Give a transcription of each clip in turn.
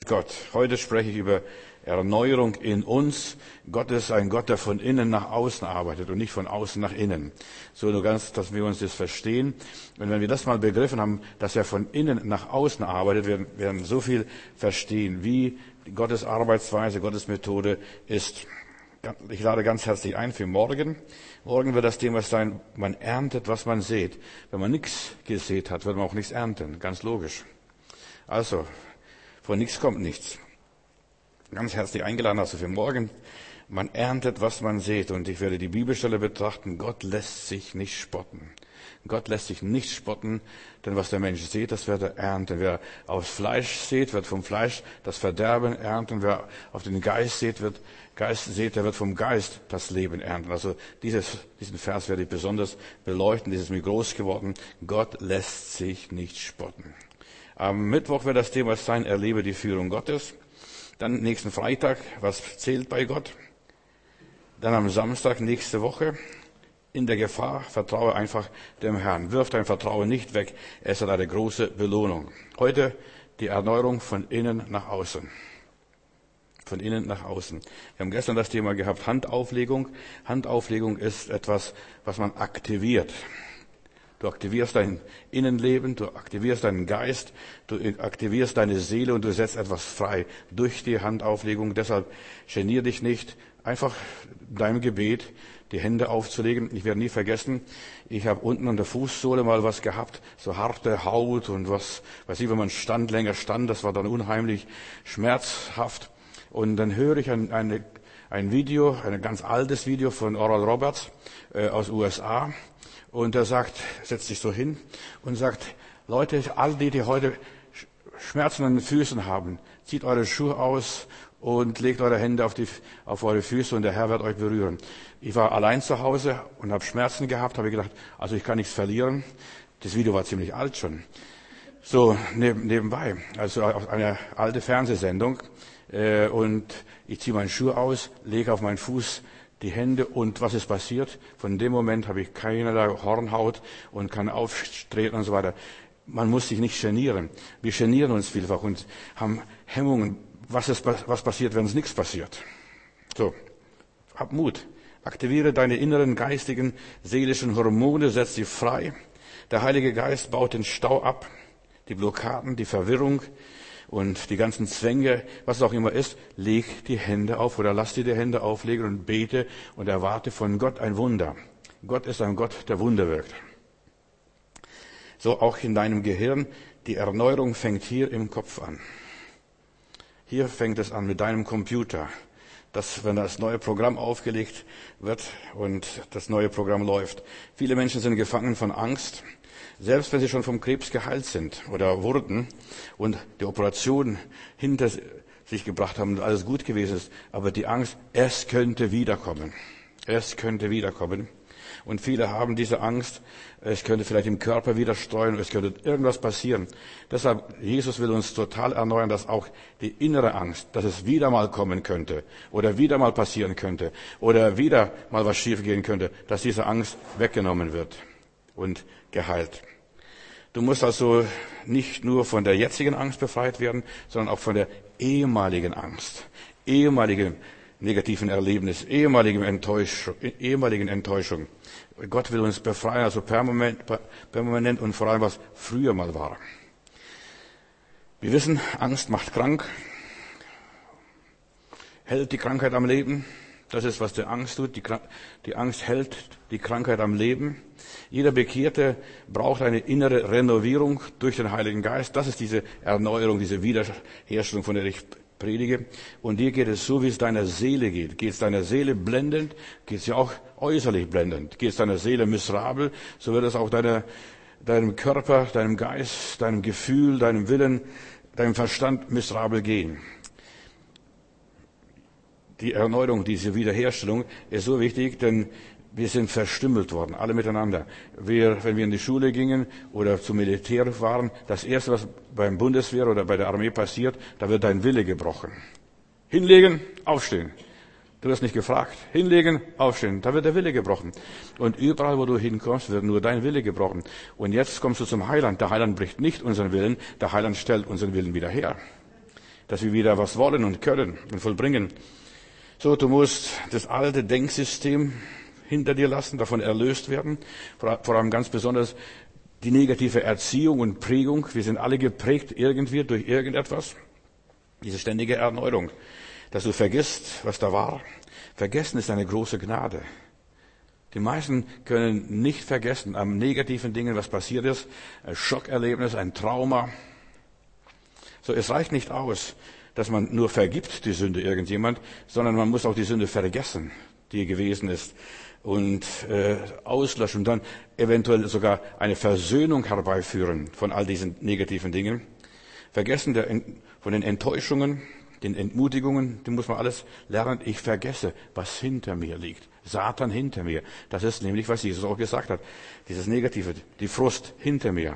Gott. Heute spreche ich über Erneuerung in uns. Gott ist ein Gott, der von innen nach außen arbeitet und nicht von außen nach innen. So nur ganz, dass wir uns das verstehen. Und wenn wir das mal begriffen haben, dass er von innen nach außen arbeitet, werden so viel verstehen, wie Gottes Arbeitsweise, Gottes Methode ist. Ich lade ganz herzlich ein für morgen. Morgen wird das Thema sein, man erntet, was man sät. Wenn man nichts gesät hat, wird man auch nichts ernten. Ganz logisch. Also, von nichts kommt nichts. Ganz herzlich eingeladen also für morgen. Man erntet, was man sät. Und ich werde die Bibelstelle betrachten. Gott lässt sich nicht spotten. Gott lässt sich nicht spotten, denn was der Mensch sät, das wird er ernten. Wer aufs Fleisch sät, wird vom Fleisch das Verderben ernten. Wer auf den Geist sät, der wird vom Geist das Leben ernten. Also diesen Vers werde ich besonders beleuchten. Das ist mir groß geworden. Gott lässt sich nicht spotten. Am Mittwoch wird das Thema sein, erlebe die Führung Gottes. Dann nächsten Freitag, was zählt bei Gott? Dann am Samstag nächste Woche, in der Gefahr, vertraue einfach dem Herrn. Wirf dein Vertrauen nicht weg, es hat eine große Belohnung. Heute die Erneuerung von innen nach außen. Von innen nach außen. Wir haben gestern das Thema gehabt, Handauflegung. Handauflegung ist etwas, was man aktiviert. Du aktivierst dein Innenleben, du aktivierst deinen Geist, du aktivierst deine Seele und du setzt etwas frei durch die Handauflegung. Deshalb genier dich nicht, einfach deinem Gebet die Hände aufzulegen. Ich werde nie vergessen, ich habe unten an der Fußsohle mal was gehabt, so harte Haut und was weiß ich, wenn man länger stand, das war dann unheimlich schmerzhaft. Und dann höre ich ein Video, ein ganz altes Video von Oral Roberts aus USA. Und er setzt sich so hin und sagt, Leute, all die heute Schmerzen an den Füßen haben, zieht eure Schuhe aus und legt eure Hände auf eure Füße und der Herr wird euch berühren. Ich war allein zu Hause und habe Schmerzen gehabt, habe gedacht, also ich kann nichts verlieren. Das Video war ziemlich alt schon. So nebenbei, also eine alte Fernsehsendung. Und ich ziehe meinen Schuh aus, lege auf meinen Fuß die Hände und was ist passiert? Von dem Moment habe ich keinerlei Hornhaut und kann auftreten und so weiter. Man muss sich nicht genieren. Wir genieren uns vielfach und haben Hemmungen. Was passiert, wenn es nichts passiert? So, hab Mut. Aktiviere deine inneren geistigen, seelischen Hormone, setz sie frei. Der Heilige Geist baut den Stau ab, die Blockaden, die Verwirrung und die ganzen Zwänge, was es auch immer ist, leg die Hände auf oder lass dir die Hände auflegen und bete und erwarte von Gott ein Wunder. Gott ist ein Gott, der Wunder wirkt. So auch in deinem Gehirn. Die Erneuerung fängt hier im Kopf an. Hier fängt es an mit deinem Computer. Wenn das neue Programm aufgelegt wird und das neue Programm läuft. Viele Menschen sind gefangen von Angst. Selbst wenn sie schon vom Krebs geheilt sind oder wurden und die Operation hinter sich gebracht haben und alles gut gewesen ist, aber die Angst, es könnte wiederkommen. Es könnte wiederkommen. Und viele haben diese Angst, es könnte vielleicht im Körper wieder streuen, es könnte irgendwas passieren. Deshalb, Jesus will uns total erneuern, dass auch die innere Angst, dass es wieder mal kommen könnte oder wieder mal passieren könnte oder wieder mal was schief gehen könnte, dass diese Angst weggenommen wird und geheilt. Du musst also nicht nur von der jetzigen Angst befreit werden, sondern auch von der ehemaligen Angst, ehemaligen negativen Erlebnis, ehemaligen Enttäuschung. Gott will uns befreien, also permanent und vor allem, was früher mal war. Wir wissen, Angst macht krank, hält die Krankheit am Leben. Das ist, was die Angst tut. Die Angst hält die Krankheit am Leben. Jeder Bekehrte braucht eine innere Renovierung durch den Heiligen Geist. Das ist diese Erneuerung, diese Wiederherstellung, von der ich predige. Und dir geht es so, wie es deiner Seele geht. Geht es deiner Seele blendend, geht es ja auch äußerlich blendend. Geht es deiner Seele miserabel, so wird es auch deinem Körper, deinem Geist, deinem Gefühl, deinem Willen, deinem Verstand miserabel gehen. Die Erneuerung, diese Wiederherstellung ist so wichtig, denn wir sind verstümmelt worden, alle miteinander. Wenn wir in die Schule gingen oder zum Militär waren, das Erste, was beim Bundeswehr oder bei der Armee passiert, da wird dein Wille gebrochen. Hinlegen, aufstehen. Du wirst nicht gefragt. Hinlegen, aufstehen. Da wird der Wille gebrochen. Und überall, wo du hinkommst, wird nur dein Wille gebrochen. Und jetzt kommst du zum Heiland. Der Heiland bricht nicht unseren Willen, der Heiland stellt unseren Willen wieder her. dass wir wieder was wollen und können und vollbringen. So, du musst das alte Denksystem hinter dir lassen, davon erlöst werden. Vor allem ganz besonders die negative Erziehung und Prägung. Wir sind alle geprägt irgendwie durch irgendetwas. Diese ständige Erneuerung, dass du vergisst, was da war. Vergessen ist eine große Gnade. Die meisten können nicht vergessen an negativen Dingen, was passiert ist. Ein Schockerlebnis, ein Trauma. So, es reicht nicht aus, dass man nur vergibt die Sünde irgendjemand, sondern man muss auch die Sünde vergessen, die gewesen ist, und auslöschen und dann eventuell sogar eine Versöhnung herbeiführen von all diesen negativen Dingen. Vergessen von den Enttäuschungen, den Entmutigungen, die muss man alles lernen. Ich vergesse, was hinter mir liegt. Satan hinter mir. Das ist nämlich, was Jesus auch gesagt hat. Dieses Negative, die Frust hinter mir.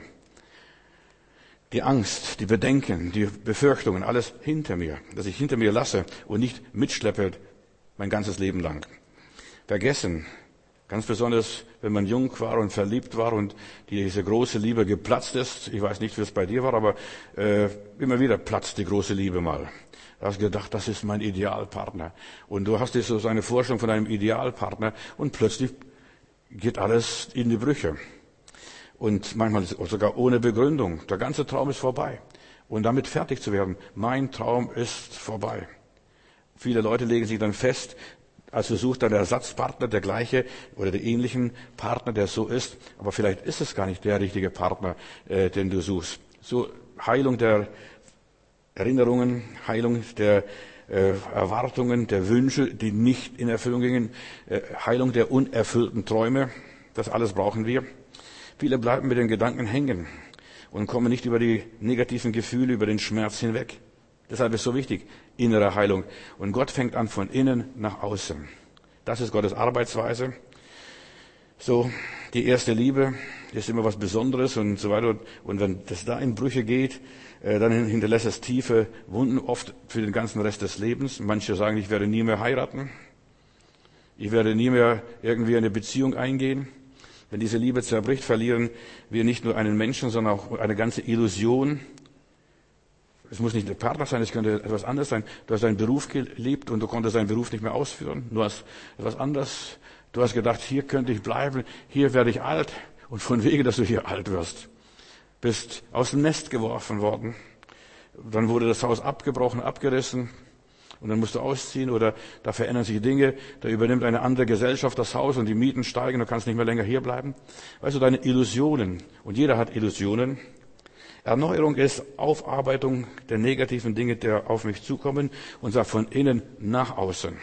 Die Angst, die Bedenken, die Befürchtungen, alles hinter mir. Dass ich hinter mir lasse und nicht mitschleppe mein ganzes Leben lang. Vergessen. Ganz besonders, wenn man jung war und verliebt war und diese große Liebe geplatzt ist. Ich weiß nicht, wie es bei dir war, aber immer wieder platzt die große Liebe mal. Du hast gedacht, das ist mein Idealpartner. Und du hast so eine Vorstellung von einem Idealpartner und plötzlich geht alles in die Brüche. Und manchmal sogar ohne Begründung. Der ganze Traum ist vorbei. Und damit fertig zu werden, mein Traum ist vorbei. Viele Leute legen sich dann fest, also sucht dann der Ersatzpartner, der gleiche oder der ähnlichen Partner, der so ist. Aber vielleicht ist es gar nicht der richtige Partner, den du suchst. So Heilung der Erinnerungen, Heilung der Erwartungen, der Wünsche, die nicht in Erfüllung gingen, Heilung der unerfüllten Träume, das alles brauchen wir. Viele bleiben mit den Gedanken hängen und kommen nicht über die negativen Gefühle, über den Schmerz hinweg. Deshalb ist so wichtig, innere Heilung. Und Gott fängt an von innen nach außen. Das ist Gottes Arbeitsweise. So, die erste Liebe ist immer was Besonderes und so weiter. Und wenn das da in Brüche geht, dann hinterlässt es tiefe Wunden, oft für den ganzen Rest des Lebens. Manche sagen, ich werde nie mehr heiraten. Ich werde nie mehr irgendwie eine Beziehung eingehen. Wenn diese Liebe zerbricht, verlieren wir nicht nur einen Menschen, sondern auch eine ganze Illusion. Es muss nicht der Partner sein, es könnte etwas anderes sein. Du hast deinen Beruf geliebt und du konntest deinen Beruf nicht mehr ausführen. Du hast etwas anderes. Du hast gedacht, hier könnte ich bleiben, hier werde ich alt. Und von wegen, dass du hier alt wirst. Bist aus dem Nest geworfen worden. Dann wurde das Haus abgebrochen, abgerissen. Und dann musst du ausziehen oder da verändern sich Dinge. Da übernimmt eine andere Gesellschaft das Haus und die Mieten steigen. Du kannst nicht mehr länger hier bleiben. Weißt du, deine Illusionen. Und jeder hat Illusionen. Erneuerung ist Aufarbeitung der negativen Dinge, die auf mich zukommen, und zwar von innen nach außen.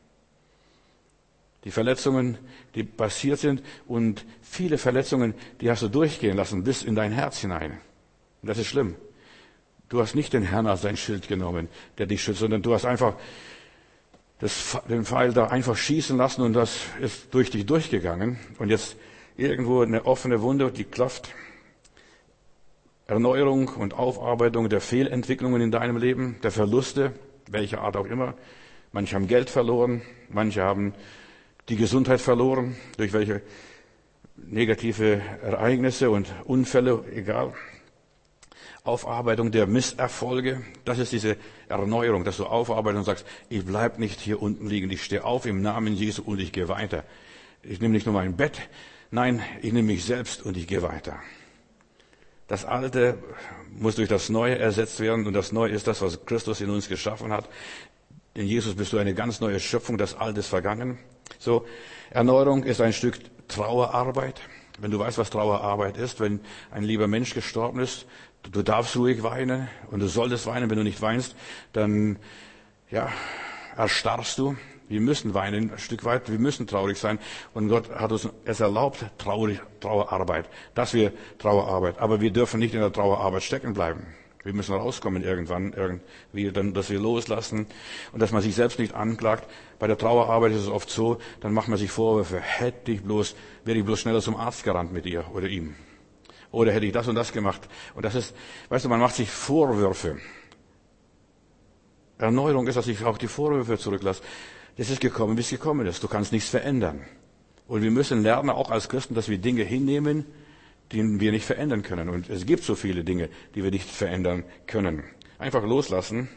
Die Verletzungen, die passiert sind, und viele Verletzungen, die hast du durchgehen lassen bis in dein Herz hinein. Und das ist schlimm. Du hast nicht den Herrn als dein Schild genommen, der dich schützt, sondern du hast einfach den Pfeil da einfach schießen lassen und das ist durch dich durchgegangen. Und jetzt irgendwo eine offene Wunde, die klafft. Erneuerung und Aufarbeitung der Fehlentwicklungen in deinem Leben, der Verluste, welcher Art auch immer. Manche haben Geld verloren, manche haben die Gesundheit verloren, durch welche negative Ereignisse und Unfälle, egal. Aufarbeitung der Misserfolge, das ist diese Erneuerung, dass du aufarbeitest und sagst, ich bleib nicht hier unten liegen, ich stehe auf im Namen Jesu und ich gehe weiter. Ich nehme nicht nur mein Bett, nein, ich nehme mich selbst und ich gehe weiter. Das Alte muss durch das Neue ersetzt werden und das Neue ist das, was Christus in uns geschaffen hat. In Jesus bist du eine ganz neue Schöpfung, das Alte ist vergangen. So, Erneuerung ist ein Stück Trauerarbeit. Wenn du weißt, was Trauerarbeit ist, wenn ein lieber Mensch gestorben ist, du darfst ruhig weinen und du solltest weinen. Wenn du nicht weinst, dann erstarrst du. Wir müssen weinen, ein Stück weit, wir müssen traurig sein. Und Gott hat uns es erlaubt, Trauerarbeit, dass wir Trauerarbeit. Aber wir dürfen nicht in der Trauerarbeit stecken bleiben. Wir müssen rauskommen irgendwann, dass wir loslassen und dass man sich selbst nicht anklagt. Bei der Trauerarbeit ist es oft so, dann macht man sich Vorwürfe. Wäre ich bloß schneller zum Arzt gerannt mit ihr oder ihm. Oder hätte ich das und das gemacht. Und das ist, weißt du, man macht sich Vorwürfe. Erneuerung ist, dass ich auch die Vorwürfe zurücklasse. Das ist gekommen, wie es gekommen ist. Du kannst nichts verändern. Und wir müssen lernen, auch als Christen, dass wir Dinge hinnehmen, die wir nicht verändern können. Und es gibt so viele Dinge, die wir nicht verändern können. Einfach loslassen.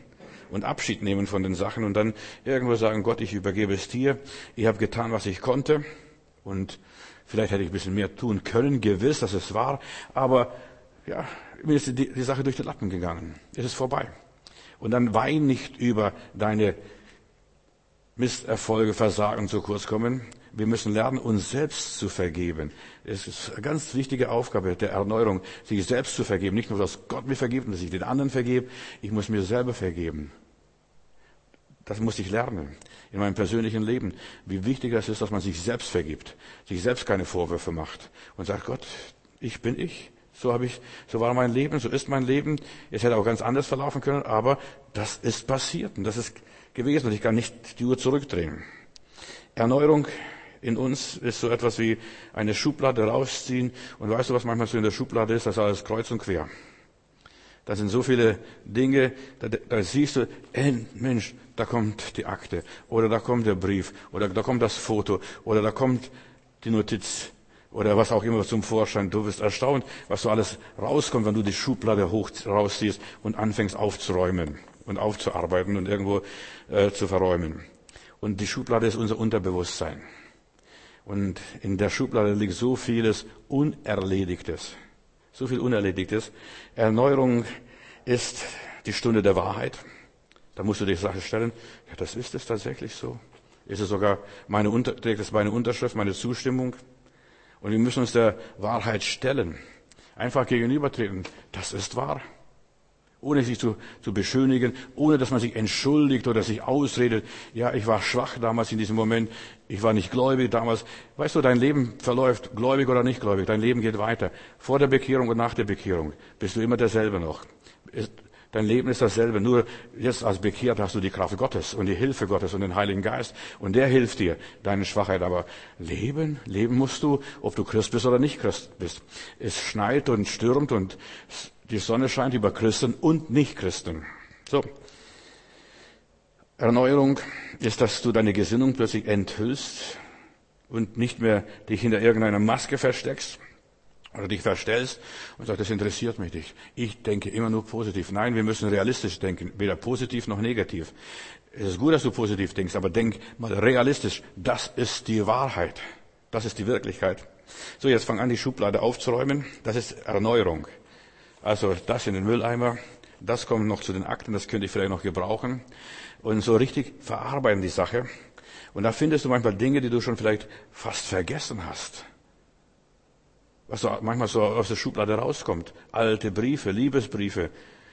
und Abschied nehmen von den Sachen und dann irgendwo sagen, Gott, ich übergebe es dir. Ich habe getan, was ich konnte und vielleicht hätte ich ein bisschen mehr tun können, gewiss, dass es war, aber ja, mir ist die Sache durch den Lappen gegangen. Es ist vorbei. Und dann wein nicht über deine Misserfolge, Versagen zu kurz kommen. Wir müssen lernen, uns selbst zu vergeben. Es ist eine ganz wichtige Aufgabe der Erneuerung, sich selbst zu vergeben. Nicht nur, dass Gott mir vergibt und dass ich den anderen vergebe. Ich muss mir selber vergeben. Das muss ich lernen in meinem persönlichen Leben. Wie wichtig es ist, dass man sich selbst vergibt, sich selbst keine Vorwürfe macht und sagt, Gott, ich bin ich. So war mein Leben, so ist mein Leben. Es hätte auch ganz anders verlaufen können, aber das ist passiert und das ist gewesen und ich kann nicht die Uhr zurückdrehen. Erneuerung in uns ist so etwas wie eine Schublade rausziehen und weißt du, was manchmal so in der Schublade ist? Das ist alles kreuz und quer. Da sind so viele Dinge, da siehst du, Mensch, da kommt die Akte oder da kommt der Brief oder da kommt das Foto oder da kommt die Notiz oder was auch immer zum Vorschein. Du wirst erstaunt, was so alles rauskommt, wenn du die Schublade rausziehst und anfängst aufzuräumen und aufzuarbeiten und irgendwo zu verräumen. Und die Schublade ist unser Unterbewusstsein. Und in der Schublade liegt so vieles Unerledigtes. So viel Unerledigtes. Erneuerung ist die Stunde der Wahrheit. Da musst du dir die Sache stellen, ja, das ist es tatsächlich so. Ist es sogar trägt es meine Unterschrift, meine Zustimmung? Und wir müssen uns der Wahrheit stellen. Einfach gegenübertreten. Das ist wahr. Ohne sich zu beschönigen, ohne dass man sich entschuldigt oder sich ausredet. Ja, ich war schwach damals in diesem Moment. Ich war nicht gläubig damals. Weißt du, dein Leben verläuft, gläubig oder nicht gläubig. Dein Leben geht weiter. Vor der Bekehrung und nach der Bekehrung bist du immer derselbe noch. Dein Leben ist dasselbe. Nur jetzt als bekehrt hast du die Kraft Gottes und die Hilfe Gottes und den Heiligen Geist. Und der hilft dir, deine Schwachheit. Aber leben musst du, ob du Christ bist oder nicht Christ bist. Es schneit und stürmt und die Sonne scheint über Christen und Nicht-Christen. So. Erneuerung ist, dass du deine Gesinnung plötzlich enthüllst und nicht mehr dich hinter irgendeiner Maske versteckst oder dich verstellst und sagst, das interessiert mich nicht. Ich denke immer nur positiv. Nein, wir müssen realistisch denken, weder positiv noch negativ. Es ist gut, dass du positiv denkst, aber denk mal realistisch. Das ist die Wahrheit. Das ist die Wirklichkeit. So, jetzt fang an, die Schublade aufzuräumen. Das ist Erneuerung. Also das in den Mülleimer, das kommt noch zu den Akten, das könnte ich vielleicht noch gebrauchen. Und so richtig verarbeiten die Sache. Und da findest du manchmal Dinge, die du schon vielleicht fast vergessen hast. Was so manchmal so aus der Schublade rauskommt. Alte Briefe, Liebesbriefe,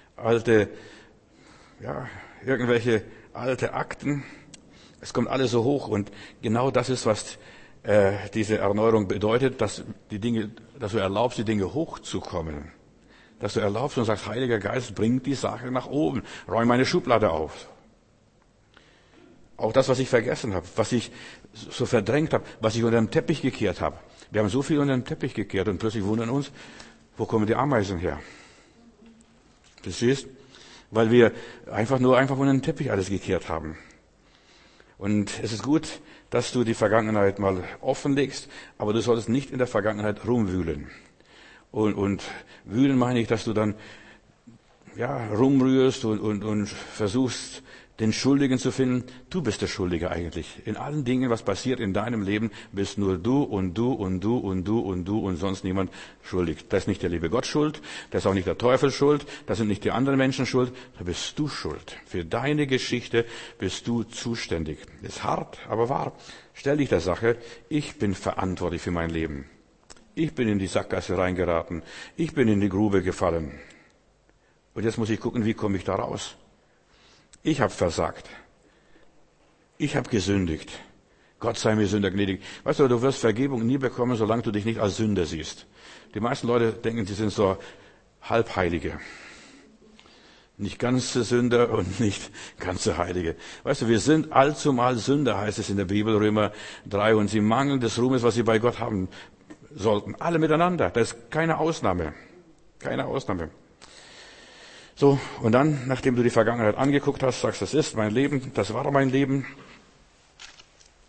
irgendwelche alte Akten. Es kommt alles so hoch und genau das ist, was diese Erneuerung bedeutet, dass du erlaubst, die Dinge hochzukommen. Dass du erlaubst und sagst, Heiliger Geist, bring die Sache nach oben. Räum meine Schublade auf. Auch das, was ich vergessen habe, was ich so verdrängt habe, was ich unter den Teppich gekehrt habe. Wir haben so viel unter den Teppich gekehrt und plötzlich wundern uns, wo kommen die Ameisen her? Verstehst? Weil wir einfach unter den Teppich alles gekehrt haben. Und es ist gut, dass du die Vergangenheit mal offenlegst, aber du solltest nicht in der Vergangenheit rumwühlen. Und wühlen meine ich, dass du dann rumrührst und versuchst, den Schuldigen zu finden. Du bist der Schuldige eigentlich. In allen Dingen, was passiert in deinem Leben, bist nur du und du und du und du und du und sonst niemand schuldig. Da ist nicht der liebe Gott schuld, da ist auch nicht der Teufel schuld, da sind nicht die anderen Menschen schuld, da bist du schuld. Für deine Geschichte bist du zuständig. Ist hart, aber wahr. Stell dich der Sache, ich bin verantwortlich für mein Leben. Ich bin in die Sackgasse reingeraten. Ich bin in die Grube gefallen. Und jetzt muss ich gucken, wie komme ich da raus? Ich habe versagt. Ich habe gesündigt. Gott sei mir Sünder gnädig. Weißt du, du wirst Vergebung nie bekommen, solange du dich nicht als Sünder siehst. Die meisten Leute denken, sie sind so Halbheilige. Nicht ganze Sünder und nicht ganze Heilige. Weißt du, wir sind allzumal Sünder, heißt es in der Bibel, Römer 3. Und sie mangeln des Ruhmes, was sie bei Gott haben sollten. Alle miteinander. Das ist keine Ausnahme. Keine Ausnahme. So, und dann, nachdem du die Vergangenheit angeguckt hast, sagst, das ist mein Leben, das war mein Leben.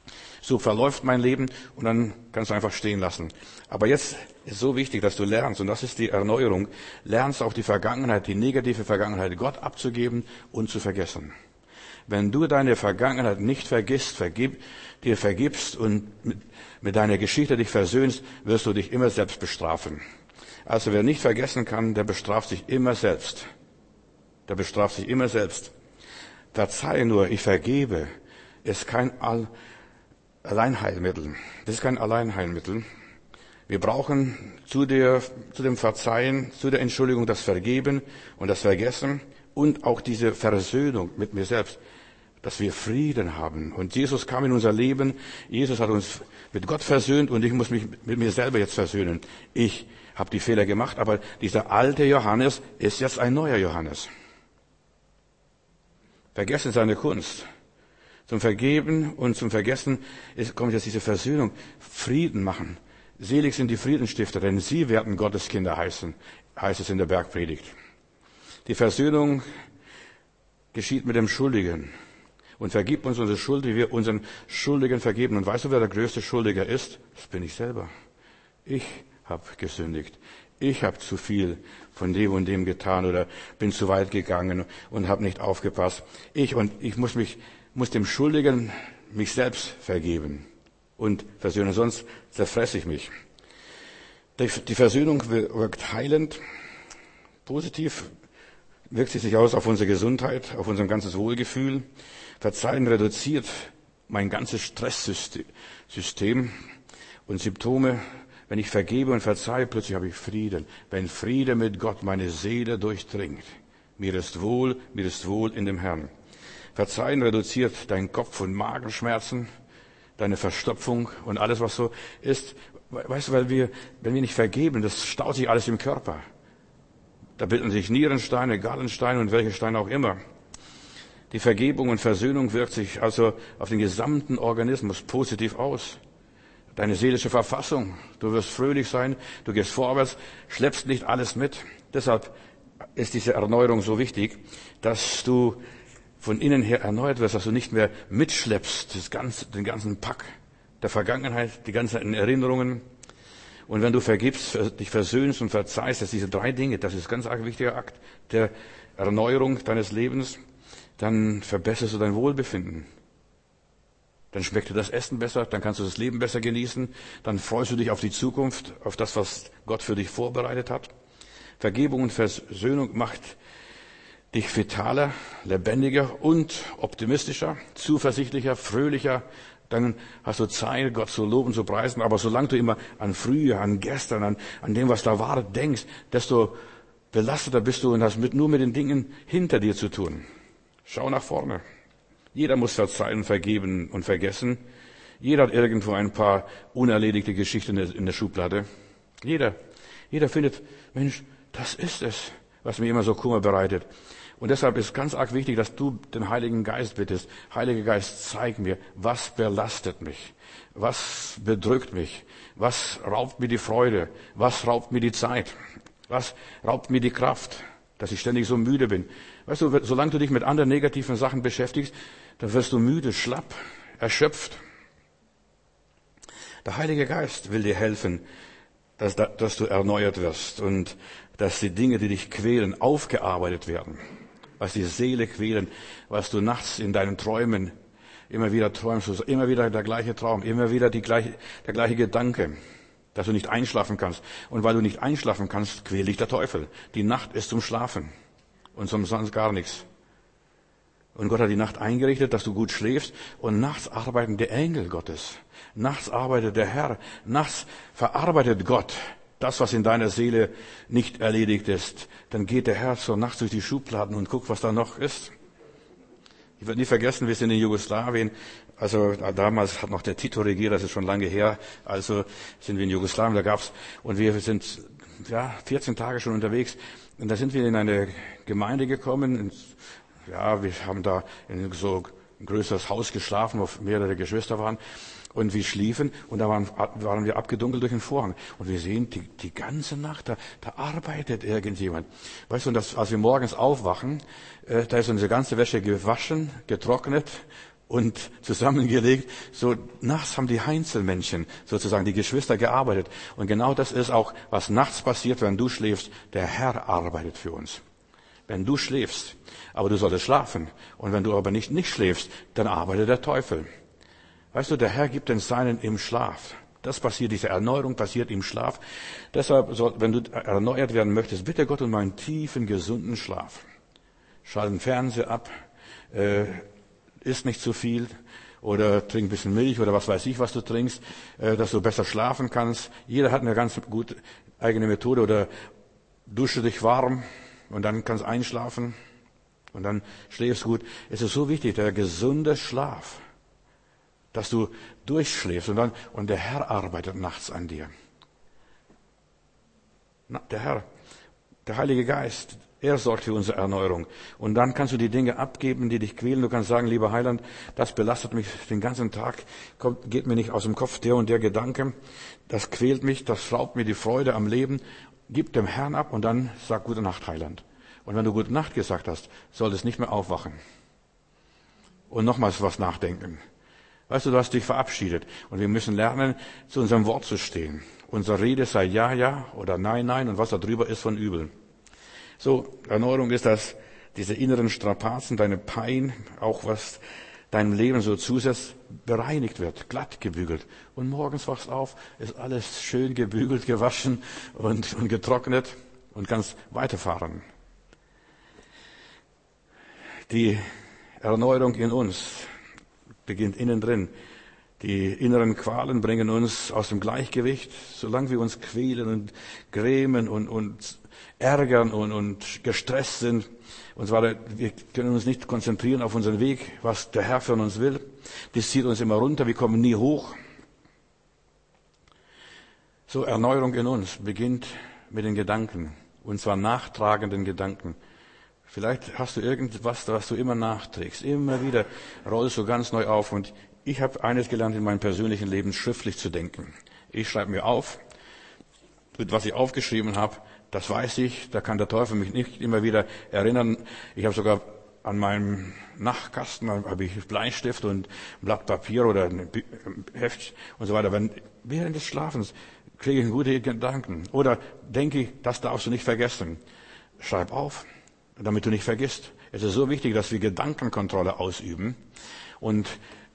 So verläuft mein Leben und dann kannst du einfach stehen lassen. Aber jetzt ist so wichtig, dass du lernst, und das ist die Erneuerung, lernst auch die Vergangenheit, die negative Vergangenheit Gott abzugeben und zu vergessen. Wenn du deine Vergangenheit nicht vergisst, dir vergibst und mit deiner Geschichte dich versöhnst, wirst du dich immer selbst bestrafen. Also wer nicht vergessen kann, der bestraft sich immer selbst. Der bestraft sich immer selbst. Verzeihe nur, ich vergebe, ist kein Alleinheilmittel. Das ist kein Alleinheilmittel. Wir brauchen zu dem Verzeihen, zu der Entschuldigung das Vergeben und das Vergessen und auch diese Versöhnung mit mir selbst, dass wir Frieden haben. Und Jesus kam in unser Leben, Jesus hat uns mit Gott versöhnt und ich muss mich mit mir selber jetzt versöhnen. Ich habe die Fehler gemacht, aber dieser alte Johannes ist jetzt ein neuer Johannes. Vergessen seine Kunst. Zum Vergeben und zum Vergessen kommt jetzt diese Versöhnung. Frieden machen. Selig sind die Friedensstifter, denn sie werden Gottes Kinder heißen, heißt es in der Bergpredigt. Die Versöhnung geschieht mit dem Schuldigen. Und vergib uns unsere Schuld, wie wir unseren Schuldigen vergeben. Und weißt du, wer der größte Schuldiger ist? Das bin ich selber. Ich habe gesündigt. Ich habe zu viel von dem und dem getan oder bin zu weit gegangen und habe nicht aufgepasst. Ich muss dem Schuldigen mich selbst vergeben und versöhnen, sonst zerfresse ich mich. Die Versöhnung wirkt heilend, positiv wirkt sie sich aus auf unsere Gesundheit, auf unser ganzes Wohlgefühl. Verzeihen reduziert mein ganzes Stresssystem und Symptome. Wenn ich vergebe und verzeihe, plötzlich habe ich Frieden. Wenn Friede mit Gott meine Seele durchdringt. Mir ist wohl in dem Herrn. Verzeihen reduziert deinen Kopf- und Magenschmerzen, deine Verstopfung und alles, was so ist. Weißt du, wenn wir nicht vergeben, das staut sich alles im Körper. Da bilden sich Nierensteine, Gallensteine und welche Steine auch immer. Die Vergebung und Versöhnung wirkt sich also auf den gesamten Organismus positiv aus. Deine seelische Verfassung, du wirst fröhlich sein, du gehst vorwärts, schleppst nicht alles mit. Deshalb ist diese Erneuerung so wichtig, dass du von innen her erneuert wirst, dass du nicht mehr mitschleppst, den ganzen Pack der Vergangenheit, die ganzen Erinnerungen. Und wenn du vergibst, dich versöhnst und verzeihst, dass diese 3 Dinge, das ist ein ganz arg wichtiger Akt der Erneuerung deines Lebens, dann verbesserst du dein Wohlbefinden. Dann schmeckt dir das Essen besser, dann kannst du das Leben besser genießen, dann freust du dich auf die Zukunft, auf das, was Gott für dich vorbereitet hat. Vergebung und Versöhnung macht dich vitaler, lebendiger und optimistischer, zuversichtlicher, fröhlicher. Dann hast du Zeit, Gott zu loben, zu preisen. Aber solange du immer an früher, an gestern, an dem, was da war, denkst, desto belasteter bist du und hast nur mit den Dingen hinter dir zu tun. Schau nach vorne. Jeder muss verzeihen, vergeben und vergessen. Jeder hat irgendwo ein paar unerledigte Geschichten in der Schublade. Jeder findet, Mensch, das ist es, was mir immer so Kummer bereitet. Und deshalb ist ganz arg wichtig, dass du den Heiligen Geist bittest. Heiliger Geist, zeig mir, was belastet mich? Was bedrückt mich? Was raubt mir die Freude? Was raubt mir die Zeit? Was raubt mir die Kraft? Dass ich ständig so müde bin. Weißt du, solange du dich mit anderen negativen Sachen beschäftigst, dann wirst du müde, schlapp, erschöpft. Der Heilige Geist will dir helfen, dass du erneuert wirst und dass die Dinge, die dich quälen, aufgearbeitet werden. Was die Seele quälen, was du nachts in deinen Träumen immer wieder träumst, immer wieder der gleiche Traum, immer wieder der gleiche Gedanke, dass du nicht einschlafen kannst. Und weil du nicht einschlafen kannst, quält dich der Teufel. Die Nacht ist zum Schlafen und sonst gar nichts. Und Gott hat die Nacht eingerichtet, dass du gut schläfst. Und nachts arbeiten die Engel Gottes. Nachts arbeitet der Herr. Nachts verarbeitet Gott das, was in deiner Seele nicht erledigt ist. Dann geht der Herr so nachts durch die Schubladen und guckt, was da noch ist. Ich werde nie vergessen, wir sind in Jugoslawien. Also damals hat noch der Tito regiert, das ist schon lange her. Also sind wir in Jugoslawien, und wir sind 14 Tage schon unterwegs. Und da sind wir in eine Gemeinde gekommen. Wir haben da in so ein größeres Haus geschlafen, wo mehrere Geschwister waren. Und wir schliefen und da waren wir abgedunkelt durch den Vorhang. Und wir sehen die ganze Nacht, da arbeitet irgendjemand. Weißt du, und als wir morgens aufwachen, da ist unsere ganze Wäsche gewaschen, getrocknet, und zusammengelegt. So nachts haben die Heinzelmännchen, sozusagen die Geschwister, gearbeitet. Und genau das ist auch, was nachts passiert, wenn du schläfst. Der Herr arbeitet für uns. Wenn du schläfst, aber du solltest schlafen. Und wenn du aber nicht schläfst, dann arbeitet der Teufel. Weißt du, der Herr gibt den Seinen im Schlaf. Das passiert, diese Erneuerung passiert im Schlaf. Deshalb, wenn du erneuert werden möchtest, bitte Gott um einen tiefen, gesunden Schlaf. Schalt den Fernseher ab, isst nicht zu viel oder trink ein bisschen Milch oder was weiß ich, was du trinkst, dass du besser schlafen kannst. Jeder hat eine ganz gute eigene Methode. Oder dusche dich warm und dann kannst einschlafen und dann schläfst gut. Es ist so wichtig, der gesunde Schlaf, dass du durchschläfst und der Herr arbeitet nachts an dir. Der Herr, der Heilige Geist, er sorgt für unsere Erneuerung. Und dann kannst du die Dinge abgeben, die dich quälen. Du kannst sagen, lieber Heiland, das belastet mich den ganzen Tag, geht mir nicht aus dem Kopf, der und der Gedanke. Das quält mich, das raubt mir die Freude am Leben. Gib dem Herrn ab und dann sag gute Nacht, Heiland. Und wenn du gute Nacht gesagt hast, solltest nicht mehr aufwachen. Und nochmals was nachdenken. Weißt du, du hast dich verabschiedet. Und wir müssen lernen, zu unserem Wort zu stehen. Unsere Rede sei ja, ja oder nein, nein und was da drüber ist von übel. So, Erneuerung ist das, diese inneren Strapazen, deine Pein, auch was deinem Leben so zusetzt, bereinigt wird, glatt gebügelt. Und morgens wachst auf, ist alles schön gebügelt, gewaschen und getrocknet und kannst weiterfahren. Die Erneuerung in uns beginnt innen drin. Die inneren Qualen bringen uns aus dem Gleichgewicht, solange wir uns quälen und grämen und ärgern und gestresst sind. Und zwar, wir können uns nicht konzentrieren auf unseren Weg, was der Herr von uns will. Das zieht uns immer runter, wir kommen nie hoch. So, Erneuerung in uns beginnt mit den Gedanken, und zwar nachtragenden Gedanken. Vielleicht hast du irgendwas, was du immer nachträgst. Immer wieder rollst du ganz neu auf. Und ich habe eines gelernt in meinem persönlichen Leben, schriftlich zu denken. Ich schreibe mir auf, mit was ich aufgeschrieben habe, das weiß ich, da kann der Teufel mich nicht immer wieder erinnern. Ich habe sogar an meinem Nachtkasten habe ich Bleistift und ein Blatt Papier oder ein Heft und so weiter. Während des Schlafens kriege ich gute Gedanken. Oder denke ich, das darfst du nicht vergessen. Schreib auf, damit du nicht vergisst. Es ist so wichtig, dass wir Gedankenkontrolle ausüben. Und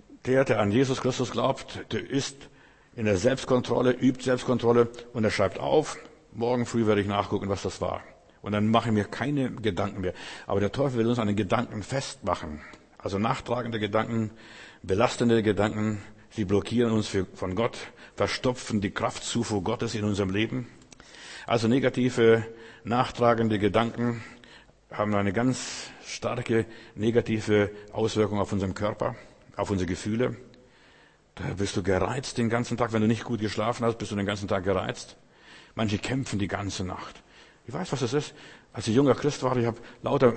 der an Jesus Christus glaubt, der ist in der Selbstkontrolle, übt Selbstkontrolle und er schreibt auf, morgen früh werde ich nachgucken, was das war. Und dann mache ich mir keine Gedanken mehr. Aber der Teufel will uns an den Gedanken festmachen. Also nachtragende Gedanken, belastende Gedanken, sie blockieren uns von Gott, verstopfen die Kraftzufuhr Gottes in unserem Leben. Also negative, nachtragende Gedanken haben eine ganz starke negative Auswirkung auf unseren Körper, auf unsere Gefühle. Da bist du gereizt den ganzen Tag. Wenn du nicht gut geschlafen hast, bist du den ganzen Tag gereizt. Manche kämpfen die ganze Nacht. Ich weiß, was das ist. Als ich junger Christ war, ich habe lauter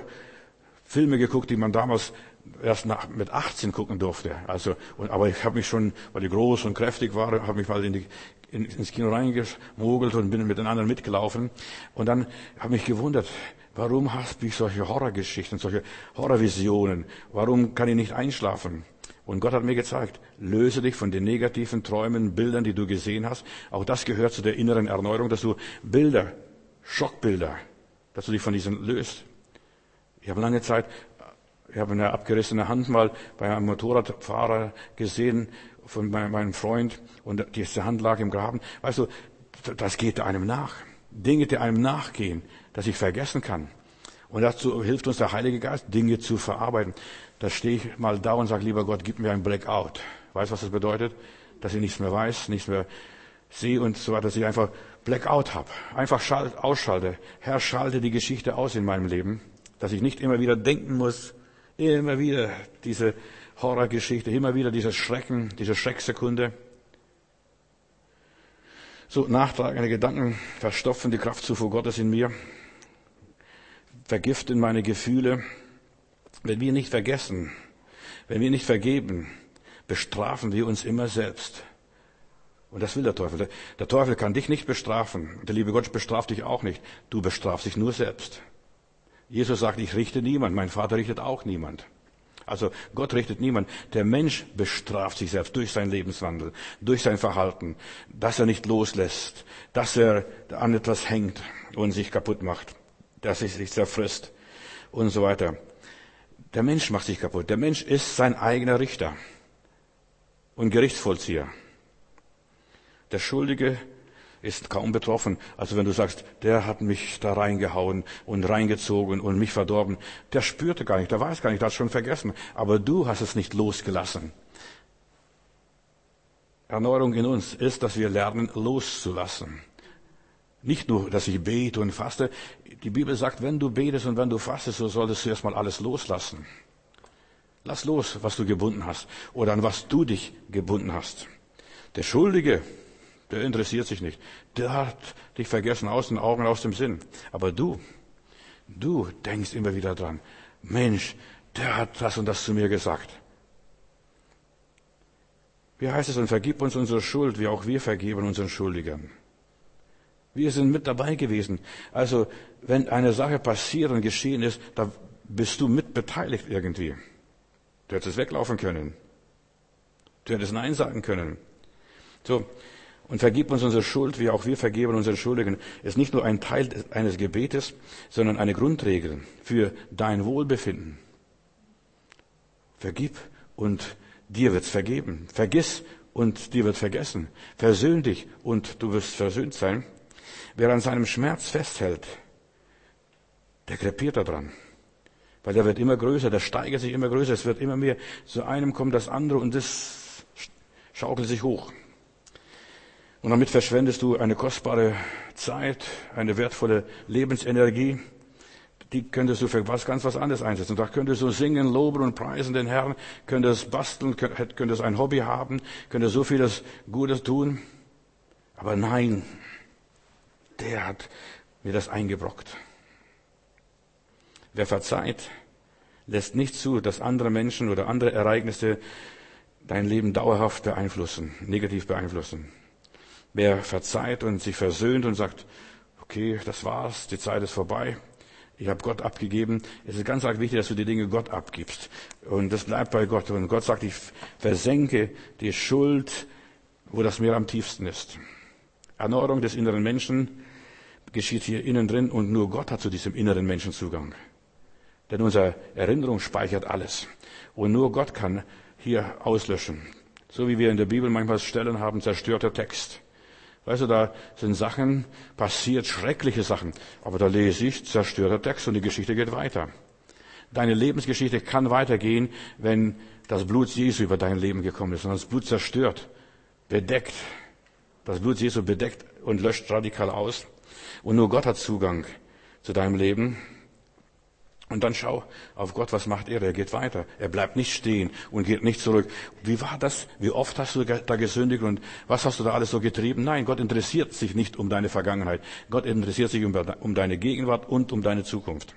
Filme geguckt, die man damals erst mit 18 gucken durfte. Aber ich habe mich schon, weil ich groß und kräftig war, habe mich mal ins Kino reingemogelt und bin mit den anderen mitgelaufen. Und dann habe ich mich gewundert, warum habe ich solche Horrorgeschichten, solche Horrorvisionen? Warum kann ich nicht einschlafen? Und Gott hat mir gezeigt, löse dich von den negativen Träumen, Bildern, die du gesehen hast. Auch das gehört zu der inneren Erneuerung, dass du Bilder, Schockbilder, dass du dich von diesen löst. Ich habe lange Zeit, ich habe eine abgerissene Hand mal bei einem Motorradfahrer gesehen von meinem Freund und diese Hand lag im Graben. Weißt du, das geht einem nach. Dinge, die einem nachgehen, dass ich vergessen kann. Und dazu hilft uns der Heilige Geist, Dinge zu verarbeiten. Da stehe ich mal da und sage, lieber Gott, gib mir ein Blackout. Weißt du, was das bedeutet? Dass ich nichts mehr weiß, nichts mehr sehe und so weiter, dass ich einfach Blackout habe. Einfach ausschalte. Herr, schalte die Geschichte aus in meinem Leben, dass ich nicht immer wieder denken muss, immer wieder diese Horrorgeschichte, immer wieder diese Schrecken, diese Schrecksekunde. So nachtragende Gedanken verstopfen die Kraftzufuhr Gottes in mir, vergiften meine Gefühle. Wenn wir nicht vergessen, wenn wir nicht vergeben, bestrafen wir uns immer selbst. Und das will der Teufel. Der Teufel kann dich nicht bestrafen. Der liebe Gott bestraft dich auch nicht. Du bestrafst dich nur selbst. Jesus sagt, ich richte niemand. Mein Vater richtet auch niemand. Also Gott richtet niemand. Der Mensch bestraft sich selbst durch seinen Lebenswandel, durch sein Verhalten, dass er nicht loslässt, dass er an etwas hängt und sich kaputt macht, dass er sich zerfrisst und so weiter. Der Mensch macht sich kaputt. Der Mensch ist sein eigener Richter und Gerichtsvollzieher. Der Schuldige ist kaum betroffen. Also wenn du sagst, der hat mich da reingehauen und reingezogen und mich verdorben, der spürte gar nicht, der weiß gar nicht, der hat es schon vergessen. Aber du hast es nicht losgelassen. Erneuerung in uns ist, dass wir lernen, loszulassen. Nicht nur, dass ich bete und faste. Die Bibel sagt, wenn du betest und wenn du fastest, so solltest du erstmal alles loslassen. Lass los, was du gebunden hast oder an was du dich gebunden hast. Der Schuldige, der interessiert sich nicht. Der hat dich vergessen aus den Augen, aus dem Sinn. Aber du denkst immer wieder dran. Mensch, der hat das und das zu mir gesagt. Wie heißt es? Und vergib uns unsere Schuld, wie auch wir vergeben unseren Schuldigern. Wir sind mit dabei gewesen. Also, wenn eine Sache passiert und geschehen ist, da bist du mit beteiligt irgendwie. Du hättest weglaufen können. Du hättest Nein sagen können. So. Und vergib uns unsere Schuld, wie auch wir vergeben unseren Schuldigen, ist nicht nur ein Teil eines Gebetes, sondern eine Grundregel für dein Wohlbefinden. Vergib und dir wird's vergeben. Vergiss und dir wird vergessen. Versöhn dich und du wirst versöhnt sein. Wer an seinem Schmerz festhält, der krepiert daran. Weil der wird immer größer, der steigert sich immer größer, es wird immer mehr. Zu einem kommt das andere und das schaukelt sich hoch. Und damit verschwendest du eine kostbare Zeit, eine wertvolle Lebensenergie. Die könntest du für ganz was anderes einsetzen. Da könntest du singen, loben und preisen den Herrn, könntest basteln, könntest ein Hobby haben, könntest so vieles Gutes tun. Aber nein, der hat mir das eingebrockt. Wer verzeiht, lässt nicht zu, dass andere Menschen oder andere Ereignisse dein Leben dauerhaft beeinflussen, negativ beeinflussen. Wer verzeiht und sich versöhnt und sagt, okay, das war's, die Zeit ist vorbei, ich habe Gott abgegeben. Es ist ganz arg wichtig, dass du die Dinge Gott abgibst. Und das bleibt bei Gott. Und Gott sagt, ich versenke die Schuld, wo das Meer am tiefsten ist. Erneuerung des inneren Menschen geschieht hier innen drin und nur Gott hat zu diesem inneren Menschen Zugang. Denn unsere Erinnerung speichert alles. Und nur Gott kann hier auslöschen. So wie wir in der Bibel manchmal Stellen haben, zerstörter Text. Weißt du, da sind Sachen passiert, schreckliche Sachen. Aber da lese ich, zerstörter Text und die Geschichte geht weiter. Deine Lebensgeschichte kann weitergehen, wenn das Blut Jesu über dein Leben gekommen ist. Und das Blut zerstört, bedeckt. Das Blut Jesu bedeckt und löscht radikal aus. Und nur Gott hat Zugang zu deinem Leben. Und dann schau auf Gott, was macht er? Er geht weiter. Er bleibt nicht stehen und geht nicht zurück. Wie war das? Wie oft hast du da gesündigt und was hast du da alles so getrieben? Nein, Gott interessiert sich nicht um deine Vergangenheit. Gott interessiert sich um deine Gegenwart und um deine Zukunft.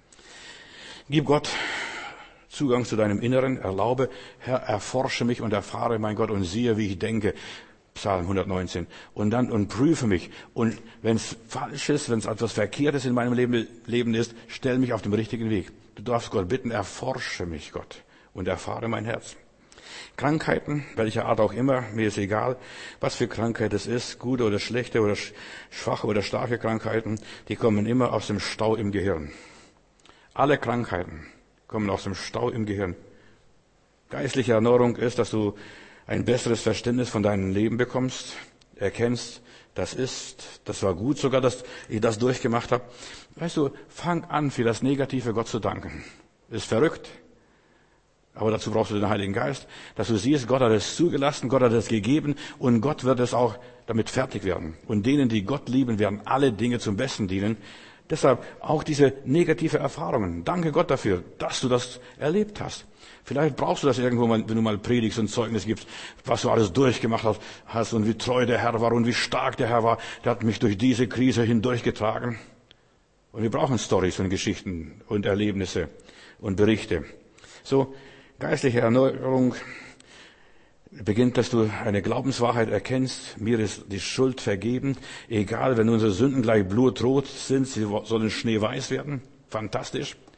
Gib Gott Zugang zu deinem Inneren. Erlaube, Herr, erforsche mich und erfahre, mein Gott, und siehe, wie ich denke. Psalm 119. Und prüfe mich. Und wenn es falsch ist, wenn es etwas Verkehrtes in meinem Leben ist, stell mich auf den richtigen Weg. Du darfst Gott bitten, erforsche mich, Gott, und erfahre mein Herz. Krankheiten, welcher Art auch immer, mir ist egal, was für Krankheit es ist, gute oder schlechte oder schwache oder starke Krankheiten, die kommen immer aus dem Stau im Gehirn. Alle Krankheiten kommen aus dem Stau im Gehirn. Geistliche Erneuerung ist, dass du ein besseres Verständnis von deinem Leben bekommst, erkennst, das war gut sogar, dass ich das durchgemacht habe. Weißt du, fang an, für das Negative Gott zu danken. Ist verrückt, aber dazu brauchst du den Heiligen Geist, dass du siehst, Gott hat es zugelassen, Gott hat es gegeben und Gott wird es auch damit fertig werden. Und denen, die Gott lieben, werden alle Dinge zum Besten dienen. Deshalb auch diese negative Erfahrungen. Danke Gott dafür, dass du das erlebt hast. Vielleicht brauchst du das irgendwo mal, wenn du mal predigst und Zeugnis gibst, was du alles durchgemacht hast und wie treu der Herr war und wie stark der Herr war. Der hat mich durch diese Krise hindurchgetragen. Und wir brauchen Storys und Geschichten und Erlebnisse und Berichte. So, geistliche Erneuerung beginnt, dass du eine Glaubenswahrheit erkennst. Mir ist die Schuld vergeben. Egal, wenn unsere Sünden gleich blutrot sind, sie sollen schneeweiß werden. Fantastisch.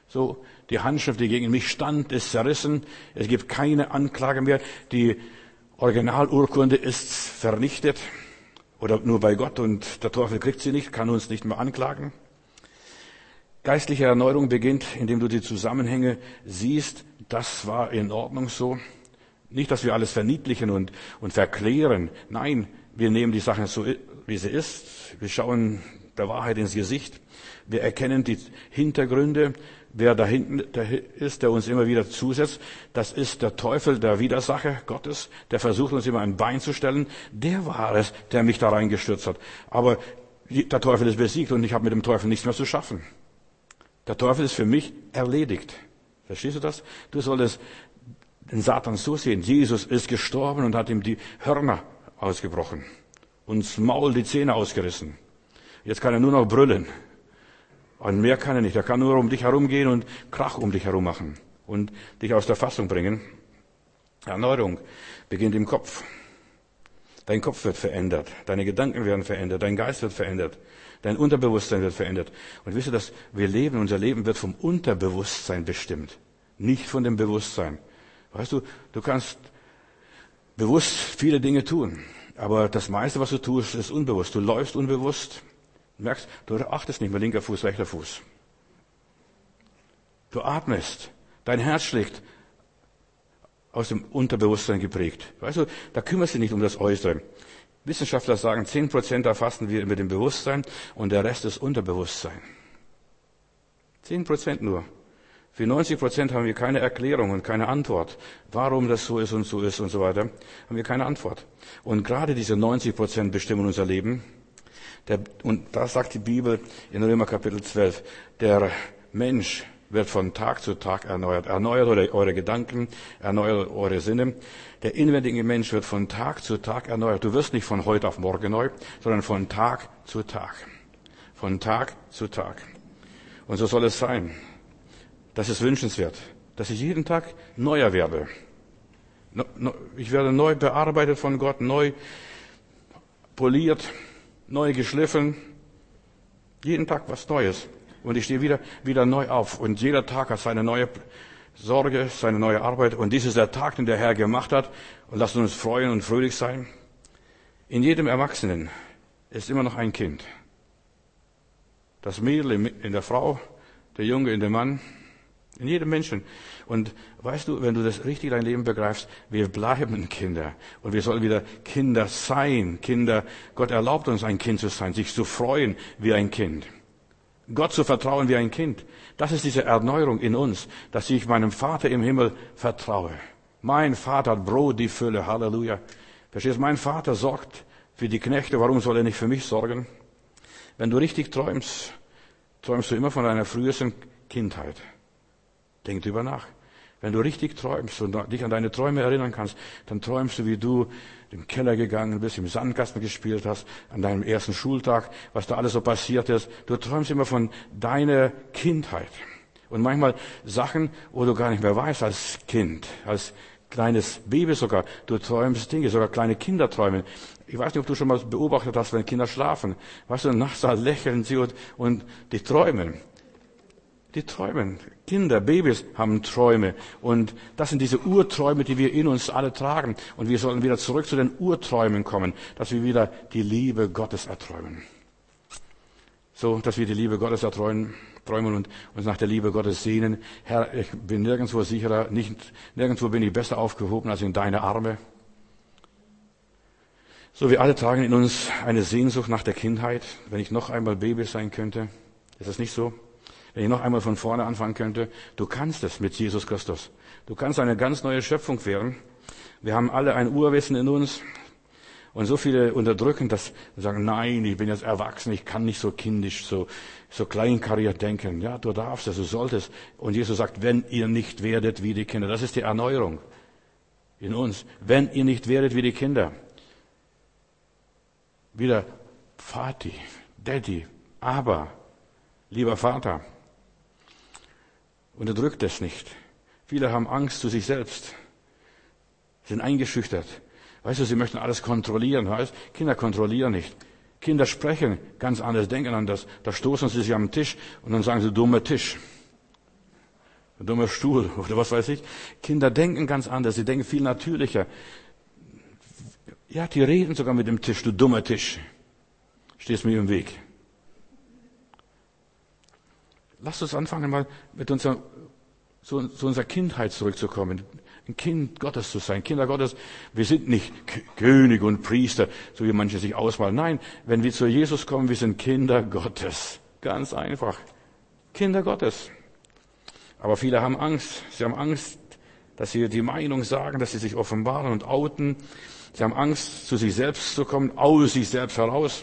So, die Handschrift, die gegen mich stand, ist zerrissen. Es gibt keine Anklage mehr. Die Originalurkunde ist vernichtet. Oder nur bei Gott und der Teufel kriegt sie nicht, kann uns nicht mehr anklagen. Geistliche Erneuerung beginnt, indem du die Zusammenhänge siehst. Das war in Ordnung so. Nicht, dass wir alles verniedlichen und verklären. Nein, wir nehmen die Sache so, wie sie ist. Wir schauen der Wahrheit ins Gesicht. Wir erkennen die Hintergründe. Wer da hinten ist, der uns immer wieder zusetzt, das ist der Teufel, der Widersacher Gottes, der versucht uns immer ein Bein zu stellen. Der war es, der mich da reingestürzt hat. Aber der Teufel ist besiegt und ich habe mit dem Teufel nichts mehr zu schaffen. Der Teufel ist für mich erledigt. Verstehst du das? Du solltest den Satan so sehen. Jesus ist gestorben und hat ihm die Hörner ausgebrochen. Und das Maul, die Zähne ausgerissen. Jetzt kann er nur noch brüllen. Und mehr kann er nicht. Er kann nur um dich herumgehen und Krach um dich herum machen. Und dich aus der Fassung bringen. Erneuerung beginnt im Kopf. Dein Kopf wird verändert. Deine Gedanken werden verändert. Dein Geist wird verändert. Dein Unterbewusstsein wird verändert. Und wisst ihr, dass wir leben, unser Leben wird vom Unterbewusstsein bestimmt. Nicht von dem Bewusstsein. Weißt du, du kannst bewusst viele Dinge tun. Aber das meiste, was du tust, ist unbewusst. Du läufst unbewusst. Du merkst, du achtest nicht mehr linker Fuß, rechter Fuß. Du atmest. Dein Herz schlägt aus dem Unterbewusstsein geprägt. Weißt du, da kümmerst du dich nicht um das Äußere. Wissenschaftler sagen, 10% erfassen wir mit dem Bewusstsein und der Rest ist Unterbewusstsein. 10% nur. Für 90% haben wir keine Erklärung und keine Antwort. Warum das so ist und so weiter, haben wir keine Antwort. Und gerade diese 90% bestimmen unser Leben. Und da sagt die Bibel in Römer Kapitel 12, der Mensch wird von Tag zu Tag erneuert. Erneuert eure Gedanken, erneuert eure Sinne. Der inwendige Mensch wird von Tag zu Tag erneuert. Du wirst nicht von heute auf morgen neu, sondern von Tag zu Tag. Von Tag zu Tag. Und so soll es sein. Das ist wünschenswert, dass ich jeden Tag neuer werde. Ich werde neu bearbeitet von Gott, neu poliert, neu geschliffen. Jeden Tag was Neues. Und ich stehe wieder neu auf. Und jeder Tag hat seine neue Sorge, seine neue Arbeit. Und dies ist der Tag, den der Herr gemacht hat. Und lasst uns freuen und fröhlich sein. In jedem Erwachsenen ist immer noch ein Kind. Das Mädel in der Frau, der Junge in dem Mann, in jedem Menschen. Und weißt du, wenn du das richtig dein Leben begreifst, wir bleiben Kinder. Und wir sollen wieder Kinder sein. Kinder, Gott erlaubt uns ein Kind zu sein, sich zu freuen wie ein Kind. Gott zu vertrauen wie ein Kind. Das ist diese Erneuerung in uns, dass ich meinem Vater im Himmel vertraue. Mein Vater hat Brot, die Fülle. Halleluja. Verstehst du? Mein Vater sorgt für die Knechte. Warum soll er nicht für mich sorgen? Wenn du richtig träumst, träumst du immer von deiner frühesten Kindheit. Denk drüber nach. Wenn du richtig träumst und dich an deine Träume erinnern kannst, dann träumst du, wie du im Keller gegangen bist, im Sandkasten gespielt hast, an deinem ersten Schultag, was da alles so passiert ist. Du träumst immer von deiner Kindheit. Und manchmal Sachen, wo du gar nicht mehr weißt als Kind, als kleines Baby sogar. Du träumst Dinge, sogar kleine Kinder träumen. Ich weiß nicht, ob du schon mal beobachtet hast, wenn Kinder schlafen. Weißt du, nachts lächeln sie und die träumen. Die träumen. Kinder, Babys haben Träume. Und das sind diese Urträume, die wir in uns alle tragen. Und wir sollen wieder zurück zu den Urträumen kommen, dass wir wieder die Liebe Gottes erträumen. So, dass wir die Liebe Gottes erträumen und uns nach der Liebe Gottes sehnen. Herr, ich bin nirgendwo sicherer, nirgendwo bin ich besser aufgehoben als in deine Arme. So, wir alle tragen in uns eine Sehnsucht nach der Kindheit. Wenn ich noch einmal Baby sein könnte, ist das nicht so? Wenn ich noch einmal von vorne anfangen könnte, du kannst es mit Jesus Christus. Du kannst eine ganz neue Schöpfung werden. Wir haben alle ein Urwissen in uns. Und so viele unterdrücken das und sagen, nein, ich bin jetzt erwachsen, ich kann nicht so kindisch, so kleinkariert denken. Ja, du darfst es, du solltest. Und Jesus sagt, wenn ihr nicht werdet wie die Kinder. Das ist die Erneuerung in uns. Wenn ihr nicht werdet wie die Kinder. Wieder Vati, Daddy, aber, lieber Vater. Unterdrückt es nicht. Viele haben Angst zu sich selbst, sind eingeschüchtert. Weißt du, sie möchten alles kontrollieren. Weißt? Kinder kontrollieren nicht. Kinder sprechen ganz anders, denken anders. Da stoßen sie sich am Tisch und dann sagen sie, dummer Tisch. ein dummer Stuhl oder was weiß ich. Kinder denken ganz anders, sie denken viel natürlicher. Ja, die reden sogar mit dem Tisch, du dummer Tisch. Stehst mir im Weg. Lasst uns anfangen, mal mit zu unserer Kindheit zurückzukommen. Ein Kind Gottes zu sein. Kinder Gottes, wir sind nicht König und Priester, so wie manche sich ausmalen. Nein, wenn wir zu Jesus kommen, wir sind Kinder Gottes. Ganz einfach. Kinder Gottes. Aber viele haben Angst. Sie haben Angst, dass sie die Meinung sagen, dass sie sich offenbaren und outen. Sie haben Angst, zu sich selbst zu kommen, aus sich selbst heraus.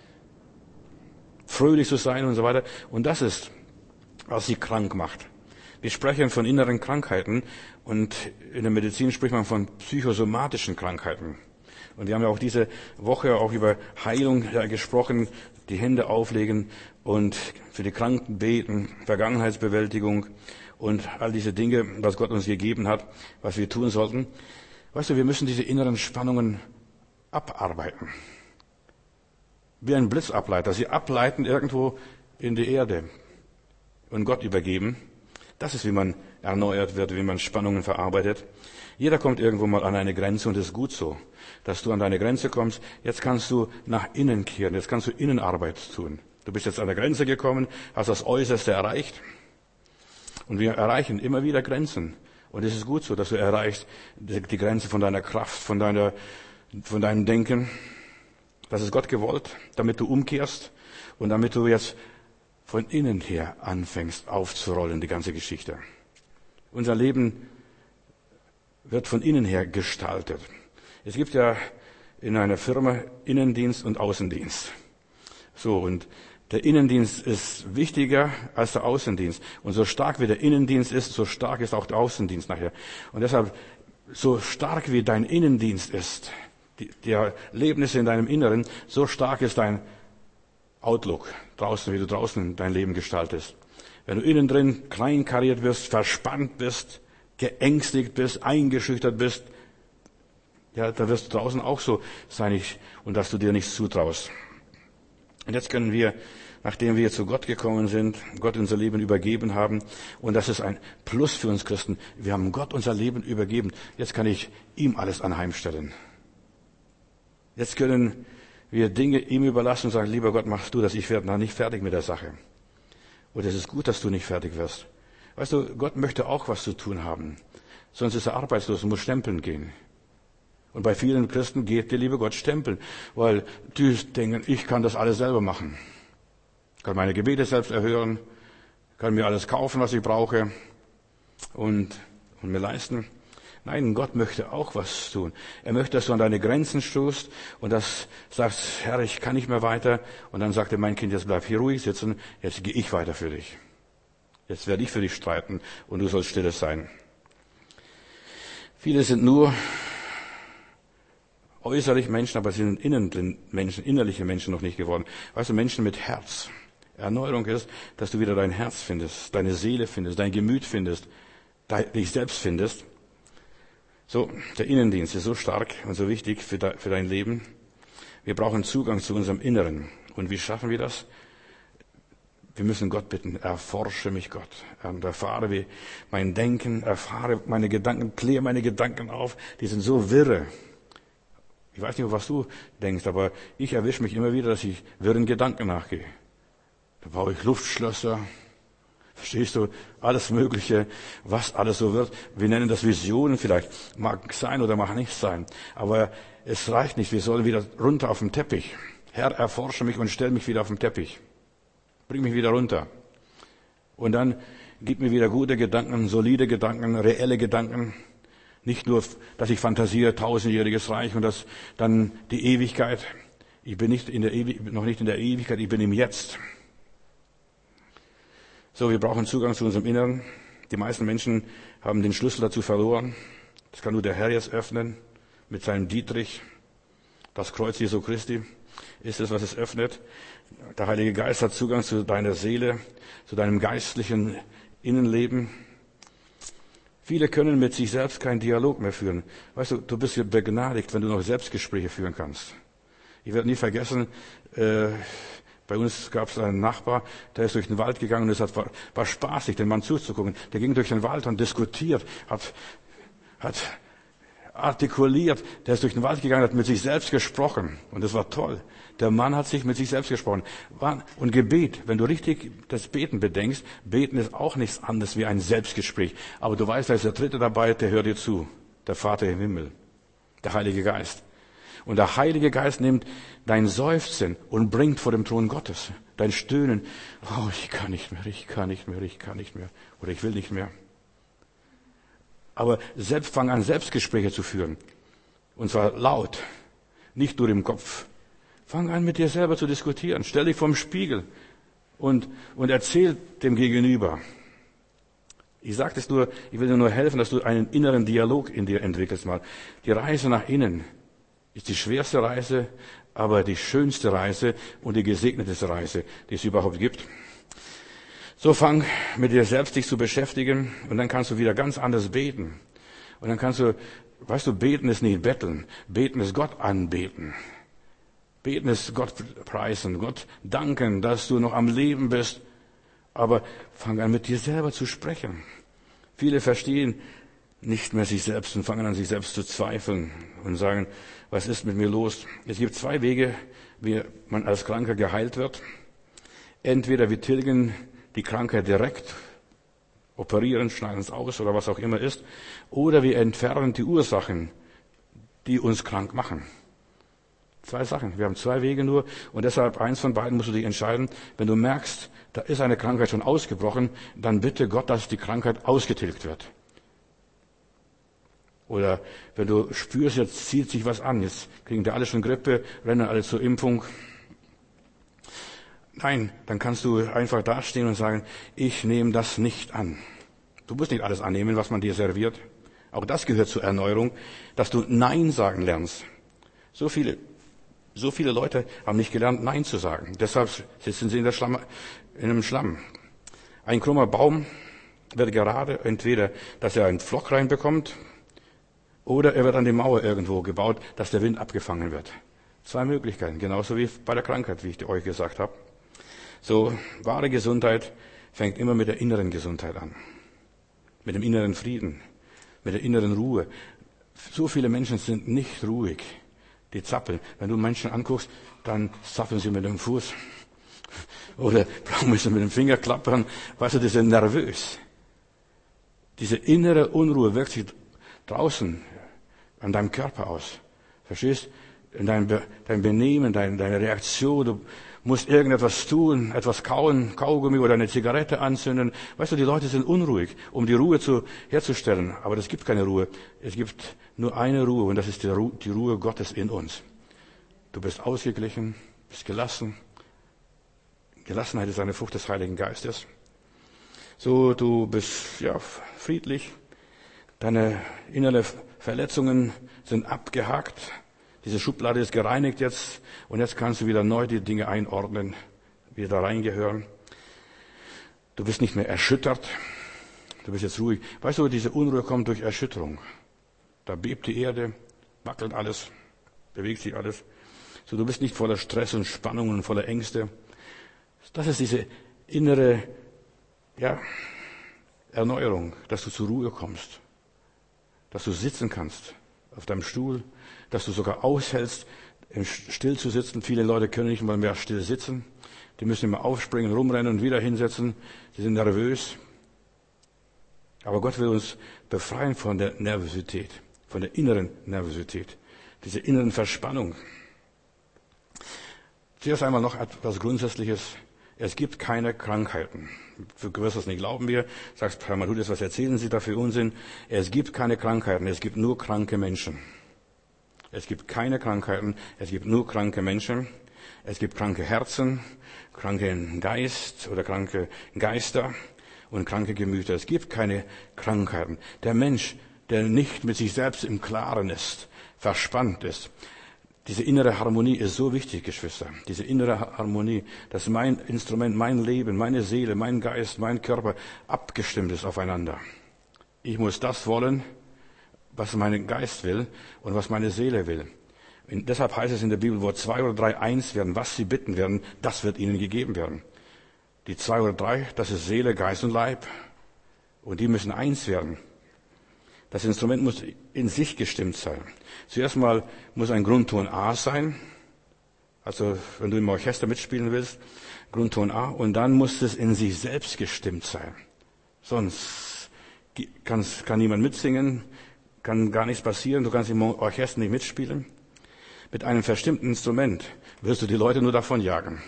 Fröhlich zu sein und so weiter. Und das ist, was sie krank macht. Wir sprechen von inneren Krankheiten und in der Medizin spricht man von psychosomatischen Krankheiten. Und wir haben ja auch diese Woche auch über Heilung gesprochen, die Hände auflegen und für die Kranken beten, Vergangenheitsbewältigung und all diese Dinge, was Gott uns gegeben hat, was wir tun sollten. Weißt du, wir müssen diese inneren Spannungen abarbeiten. Wie ein Blitzableiter. Sie ableiten irgendwo in die Erde und Gott übergeben. Das ist, wie man erneuert wird, wie man Spannungen verarbeitet. Jeder kommt irgendwo mal an eine Grenze und es ist gut so, dass du an deine Grenze kommst. Jetzt kannst du nach innen kehren, jetzt kannst du Innenarbeit tun. Du bist jetzt an der Grenze gekommen, hast das Äußerste erreicht. Und wir erreichen immer wieder Grenzen. Und es ist gut so, dass du erreichst die Grenze von deiner Kraft, von deinem Denken. Das ist Gott gewollt, damit du umkehrst und damit du jetzt von innen her anfängst aufzurollen, die ganze Geschichte. Unser Leben wird von innen her gestaltet. Es gibt ja in einer Firma Innendienst und Außendienst. So, und der Innendienst ist wichtiger als der Außendienst. Und so stark wie der Innendienst ist, so stark ist auch der Außendienst nachher. Und deshalb, so stark wie dein Innendienst ist, die Erlebnisse in deinem Inneren, so stark ist dein Outlook draußen, wie du draußen dein Leben gestaltest. Wenn du innen drin kleinkariert wirst, verspannt bist, geängstigt bist, eingeschüchtert bist, ja, da wirst du draußen auch so sein und dass du dir nichts zutraust. Und jetzt können wir, nachdem wir zu Gott gekommen sind, Gott unser Leben übergeben haben, und das ist ein Plus für uns Christen, wir haben Gott unser Leben übergeben, jetzt kann ich ihm alles anheimstellen. Jetzt können wir Dinge ihm überlassen und sagen, lieber Gott, machst du das, ich werde noch nicht fertig mit der Sache. Und es ist gut, dass du nicht fertig wirst. Weißt du, Gott möchte auch was zu tun haben. Sonst ist er arbeitslos und muss stempeln gehen. Und bei vielen Christen geht der liebe Gott stempeln, weil die denken, ich kann das alles selber machen. Ich kann meine Gebete selbst erhören, kann mir alles kaufen, was ich brauche und mir leisten. Nein, Gott möchte auch was tun. Er möchte, dass du an deine Grenzen stoßt und das sagst, Herr, ich kann nicht mehr weiter. Und dann sagt er, mein Kind, jetzt bleib hier ruhig sitzen, jetzt gehe ich weiter für dich. Jetzt werde ich für dich streiten und du sollst stilles sein. Viele sind nur äußerlich Menschen, aber sie sind innerliche Menschen noch nicht geworden. Weißt du, Menschen mit Herz. Erneuerung ist, dass du wieder dein Herz findest, deine Seele findest, dein Gemüt findest, dich selbst findest. So, der Innendienst ist so stark und so wichtig für dein Leben. Wir brauchen Zugang zu unserem Inneren. Und wie schaffen wir das? Wir müssen Gott bitten, erforsche mich Gott. Und erfahre wie mein Denken, erfahre meine Gedanken, kläre meine Gedanken auf. Die sind so wirre. Ich weiß nicht, was du denkst, aber ich erwische mich immer wieder, dass ich wirren Gedanken nachgehe. Da baue ich Luftschlösser. Verstehst du? Alles Mögliche, was alles so wird. Wir nennen das Visionen vielleicht. Mag sein oder mag nicht sein. Aber es reicht nicht. Wir sollen wieder runter auf den Teppich. Herr, erforsche mich und stell mich wieder auf den Teppich. Bring mich wieder runter. Und dann gib mir wieder gute Gedanken, solide Gedanken, reelle Gedanken. Nicht nur, dass ich fantasiere, 1000-jähriges Reich und das dann die Ewigkeit. Ich bin noch nicht in der Ewigkeit, ich bin im Jetzt. So, wir brauchen Zugang zu unserem Inneren. Die meisten Menschen haben den Schlüssel dazu verloren. Das kann nur der Herr jetzt öffnen mit seinem Dietrich. Das Kreuz Jesu Christi ist es, was es öffnet. Der Heilige Geist hat Zugang zu deiner Seele, zu deinem geistlichen Innenleben. Viele können mit sich selbst keinen Dialog mehr führen. Weißt du, du bist ja begnadigt, wenn du noch Selbstgespräche führen kannst. Ich werde nie vergessen, Bei uns gab es einen Nachbar, der ist durch den Wald gegangen und es war spaßig, dem Mann zuzugucken. Der ging durch den Wald und diskutiert, hat artikuliert, der ist durch den Wald gegangen, hat mit sich selbst gesprochen. Und das war toll. Der Mann hat sich mit sich selbst gesprochen. Und Gebet, wenn du richtig das Beten bedenkst, Beten ist auch nichts anderes wie ein Selbstgespräch. Aber du weißt, da ist der Dritte dabei, der hört dir zu. Der Vater im Himmel. Der Heilige Geist. Und der Heilige Geist nimmt dein Seufzen und bringt vor dem Thron Gottes. Dein Stöhnen. Oh, ich kann nicht mehr, ich kann nicht mehr, ich kann nicht mehr. Oder ich will nicht mehr. Aber fang an, Selbstgespräche zu führen. Und zwar laut. Nicht nur im Kopf. Fang an, mit dir selber zu diskutieren. Stell dich vorm Spiegel und erzähl dem Gegenüber. Ich sage das nur, ich will dir nur helfen, dass du einen inneren Dialog in dir entwickelst mal. Die Reise nach innen ist die schwerste Reise, aber die schönste Reise und die gesegneteste Reise, die es überhaupt gibt. So fang mit dir selbst dich zu beschäftigen und dann kannst du wieder ganz anders beten. Und dann kannst du, weißt du, beten ist nicht betteln, beten ist Gott anbeten. Beten ist Gott preisen, Gott danken, dass du noch am Leben bist. Aber fang an, mit dir selber zu sprechen. Viele verstehen nicht mehr sich selbst und fangen an, sich selbst zu zweifeln und sagen, was ist mit mir los? Es gibt zwei Wege, wie man als Kranker geheilt wird. Entweder wir tilgen die Krankheit direkt, operieren, schneiden es aus oder was auch immer ist, oder wir entfernen die Ursachen, die uns krank machen. Zwei Sachen. Wir haben zwei Wege nur und deshalb eins von beiden musst du dich entscheiden. Wenn du merkst, da ist eine Krankheit schon ausgebrochen, dann bitte Gott, dass die Krankheit ausgetilgt wird. Oder wenn du spürst, jetzt zieht sich was an, jetzt kriegen wir alle schon Grippe, rennen alle zur Impfung. Nein, dann kannst du einfach dastehen und sagen, ich nehme das nicht an. Du musst nicht alles annehmen, was man dir serviert. Auch das gehört zur Erneuerung, dass du Nein sagen lernst. So viele Leute haben nicht gelernt, Nein zu sagen. Deshalb sitzen sie in einem Schlamm. Ein krummer Baum wird gerade entweder, dass er einen Pflock reinbekommt, oder er wird an die Mauer irgendwo gebaut, dass der Wind abgefangen wird. Zwei Möglichkeiten, genauso wie bei der Krankheit, wie ich euch gesagt habe. So, wahre Gesundheit fängt immer mit der inneren Gesundheit an. Mit dem inneren Frieden, mit der inneren Ruhe. So viele Menschen sind nicht ruhig. Die zappeln. Wenn du Menschen anguckst, dann zappeln sie mit dem Fuß. Oder müssen mit dem Finger klappern. Weißt du, die sind nervös. Diese innere Unruhe wirkt sich draußen an deinem Körper aus. Verstehst? In dein Benehmen, deine Reaktion. Du musst irgendetwas tun, etwas kauen, Kaugummi oder eine Zigarette anzünden. Weißt du, die Leute sind unruhig, um die Ruhe herzustellen. Aber es gibt keine Ruhe. Es gibt nur eine Ruhe und das ist die Ruhe Gottes in uns. Du bist ausgeglichen, bist gelassen. Gelassenheit ist eine Frucht des Heiligen Geistes. So, du bist friedlich. Deine inneren Verletzungen sind abgehakt. Diese Schublade ist gereinigt jetzt und jetzt kannst du wieder neu die Dinge einordnen, wie da reingehören. Du bist nicht mehr erschüttert. Du bist jetzt ruhig. Weißt du, diese Unruhe kommt durch Erschütterung. Da bebt die Erde, wackelt alles, bewegt sich alles. So, du bist nicht voller Stress und Spannung und voller Ängste. Das ist diese innere, Erneuerung, dass du zur Ruhe kommst. Dass du sitzen kannst auf deinem Stuhl, dass du sogar aushältst, still zu sitzen. Viele Leute können nicht mal mehr still sitzen. Die müssen immer aufspringen, rumrennen und wieder hinsetzen. Sie sind nervös. Aber Gott will uns befreien von der Nervosität, von der inneren Nervosität, diese inneren Verspannung. Zuerst einmal noch etwas Grundsätzliches. Es gibt keine Krankheiten. Du wirst das nicht glauben mir. Sagst, Herr Matthäus, was erzählen Sie da für Unsinn? Es gibt keine Krankheiten, es gibt nur kranke Menschen. Es gibt keine Krankheiten, es gibt nur kranke Menschen. Es gibt kranke Herzen, kranken Geist oder kranke Geister und kranke Gemüter. Es gibt keine Krankheiten. Der Mensch, der nicht mit sich selbst im Klaren ist, verspannt ist, diese innere Harmonie ist so wichtig, Geschwister. Diese innere Harmonie, dass mein Instrument, mein Leben, meine Seele, mein Geist, mein Körper abgestimmt ist aufeinander. Ich muss das wollen, was mein Geist will und was meine Seele will. Deshalb heißt es in der Bibel, wo 2 oder 3 eins werden, was sie bitten werden, das wird ihnen gegeben werden. Die 2 oder 3, das ist Seele, Geist und Leib. Und die müssen eins werden. Das Instrument muss in sich gestimmt sein. Zuerst mal muss ein Grundton A sein. Also, wenn du im Orchester mitspielen willst, Grundton A. Und dann muss es in sich selbst gestimmt sein. Sonst kann niemand mitsingen, kann gar nichts passieren. Du kannst im Orchester nicht mitspielen. Mit einem verstimmten Instrument wirst du die Leute nur davonjagen.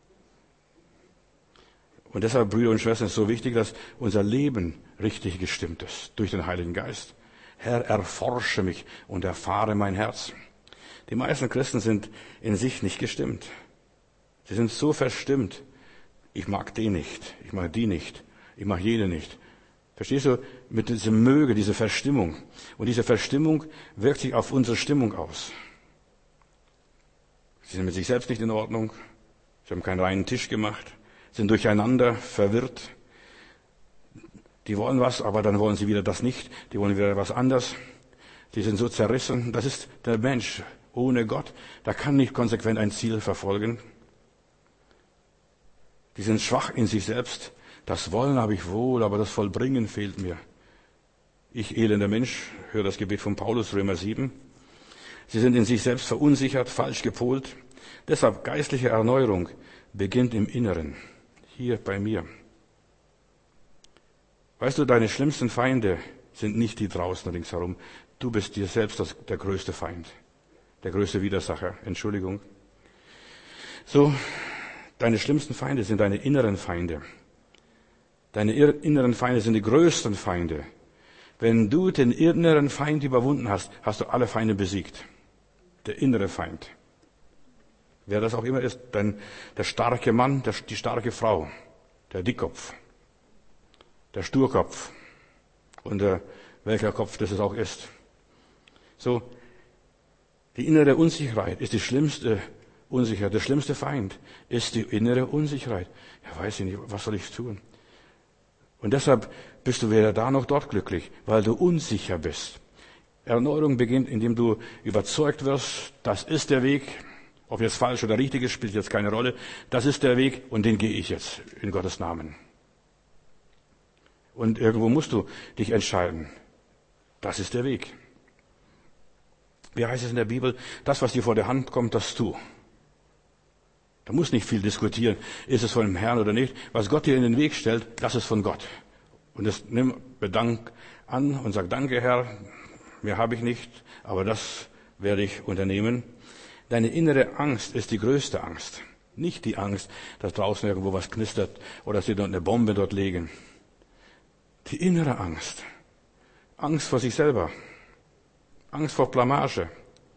Und deshalb, Brüder und Schwestern, ist es so wichtig, dass unser Leben richtig gestimmt ist durch den Heiligen Geist. Herr, erforsche mich und erfahre mein Herz. Die meisten Christen sind in sich nicht gestimmt. Sie sind so verstimmt. Ich mag den nicht, ich mag die nicht, ich mag jede nicht. Verstehst du? Mit diesem Möge, diese Verstimmung. Und diese Verstimmung wirkt sich auf unsere Stimmung aus. Sie sind mit sich selbst nicht in Ordnung. Sie haben keinen reinen Tisch gemacht. Sind durcheinander, verwirrt. Die wollen was, aber dann wollen sie wieder das nicht. Die wollen wieder was anderes. Die sind so zerrissen. Das ist der Mensch ohne Gott. Der kann nicht konsequent ein Ziel verfolgen. Die sind schwach in sich selbst. Das Wollen habe ich wohl, aber das Vollbringen fehlt mir. Ich, elender Mensch, höre das Gebet von Paulus, Römer 7. Sie sind in sich selbst verunsichert, falsch gepolt. Deshalb geistliche Erneuerung beginnt im Inneren. Hier bei mir. Weißt du, deine schlimmsten Feinde sind nicht die draußen ringsherum. Du bist dir selbst der größte Feind. Der größte Widersacher. Entschuldigung. So, deine schlimmsten Feinde sind deine inneren Feinde. Deine inneren Feinde sind die größten Feinde. Wenn du den inneren Feind überwunden hast, hast du alle Feinde besiegt. Der innere Feind. Wer das auch immer ist, der starke Mann, die starke Frau, der Dickkopf, der Sturkopf und welcher Kopf das es auch ist. So, die innere Unsicherheit ist die schlimmste Unsicherheit. Der schlimmste Feind ist die innere Unsicherheit. Ja, weiß ich nicht, was soll ich tun? Und deshalb bist du weder da noch dort glücklich, weil du unsicher bist. Erneuerung beginnt, indem du überzeugt wirst, das ist der Weg. Ob jetzt falsch oder richtig ist, spielt jetzt keine Rolle. Das ist der Weg und den gehe ich jetzt in Gottes Namen. Und irgendwo musst du dich entscheiden. Das ist der Weg. Wie heißt es in der Bibel? Das, was dir vor der Hand kommt, das tu. Da muss nicht viel diskutieren. Ist es von dem Herrn oder nicht? Was Gott dir in den Weg stellt, das ist von Gott. Und das nimm Bedank an und sag, danke Herr, mehr habe ich nicht, aber das werde ich unternehmen. Deine innere Angst ist die größte Angst. Nicht die Angst, dass draußen irgendwo was knistert oder dass sie dort eine Bombe dort legen. Die innere Angst. Angst vor sich selber. Angst vor Blamage.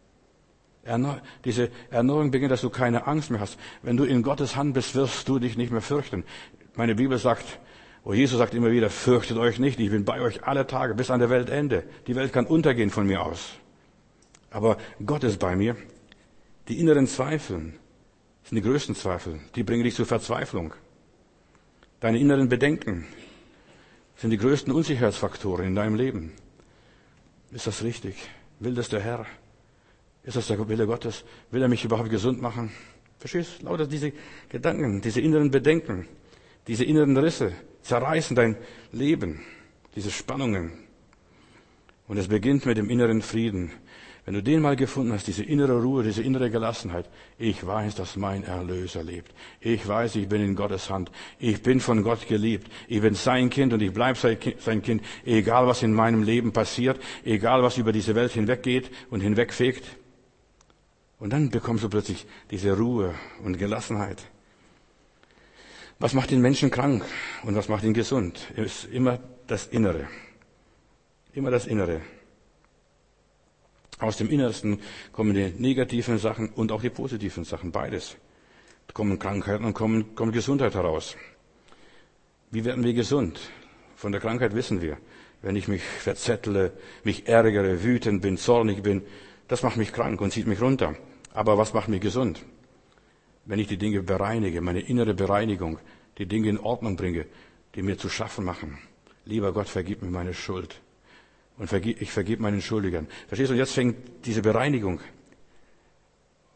Diese Erneuerung beginnt, dass du keine Angst mehr hast. Wenn du in Gottes Hand bist, wirst du dich nicht mehr fürchten. Meine Bibel sagt, Jesus sagt immer wieder, fürchtet euch nicht, ich bin bei euch alle Tage bis an der Weltende. Die Welt kann untergehen von mir aus. Aber Gott ist bei mir. Die inneren Zweifel sind die größten Zweifel. Die bringen dich zur Verzweiflung. Deine inneren Bedenken sind die größten Unsicherheitsfaktoren in deinem Leben. Ist das richtig? Will das der Herr? Ist das der Wille Gottes? Will er mich überhaupt gesund machen? Verstehst du? Lauter diese Gedanken, diese inneren Bedenken, diese inneren Risse zerreißen dein Leben, diese Spannungen. Und es beginnt mit dem inneren Frieden. Wenn du den mal gefunden hast, diese innere Ruhe, diese innere Gelassenheit, ich weiß, dass mein Erlöser lebt. Ich weiß, ich bin in Gottes Hand. Ich bin von Gott geliebt. Ich bin sein Kind und ich bleibe sein Kind, egal was in meinem Leben passiert, egal was über diese Welt hinweggeht und hinwegfegt. Und dann bekommst du plötzlich diese Ruhe und Gelassenheit. Was macht den Menschen krank und was macht ihn gesund? Ist immer das Innere. Immer das Innere. Aus dem Innersten kommen die negativen Sachen und auch die positiven Sachen, beides. Da kommen Krankheiten und kommt Gesundheit heraus. Wie werden wir gesund? Von der Krankheit wissen wir. Wenn ich mich verzettle, mich ärgere, wütend bin, zornig bin, das macht mich krank und zieht mich runter. Aber was macht mich gesund? Wenn ich die Dinge bereinige, meine innere Bereinigung, die Dinge in Ordnung bringe, die mir zu schaffen machen. Lieber Gott, vergib mir meine Schuld. Und ich vergib meinen Schuldigern. Verstehst du? Und jetzt fängt diese Bereinigung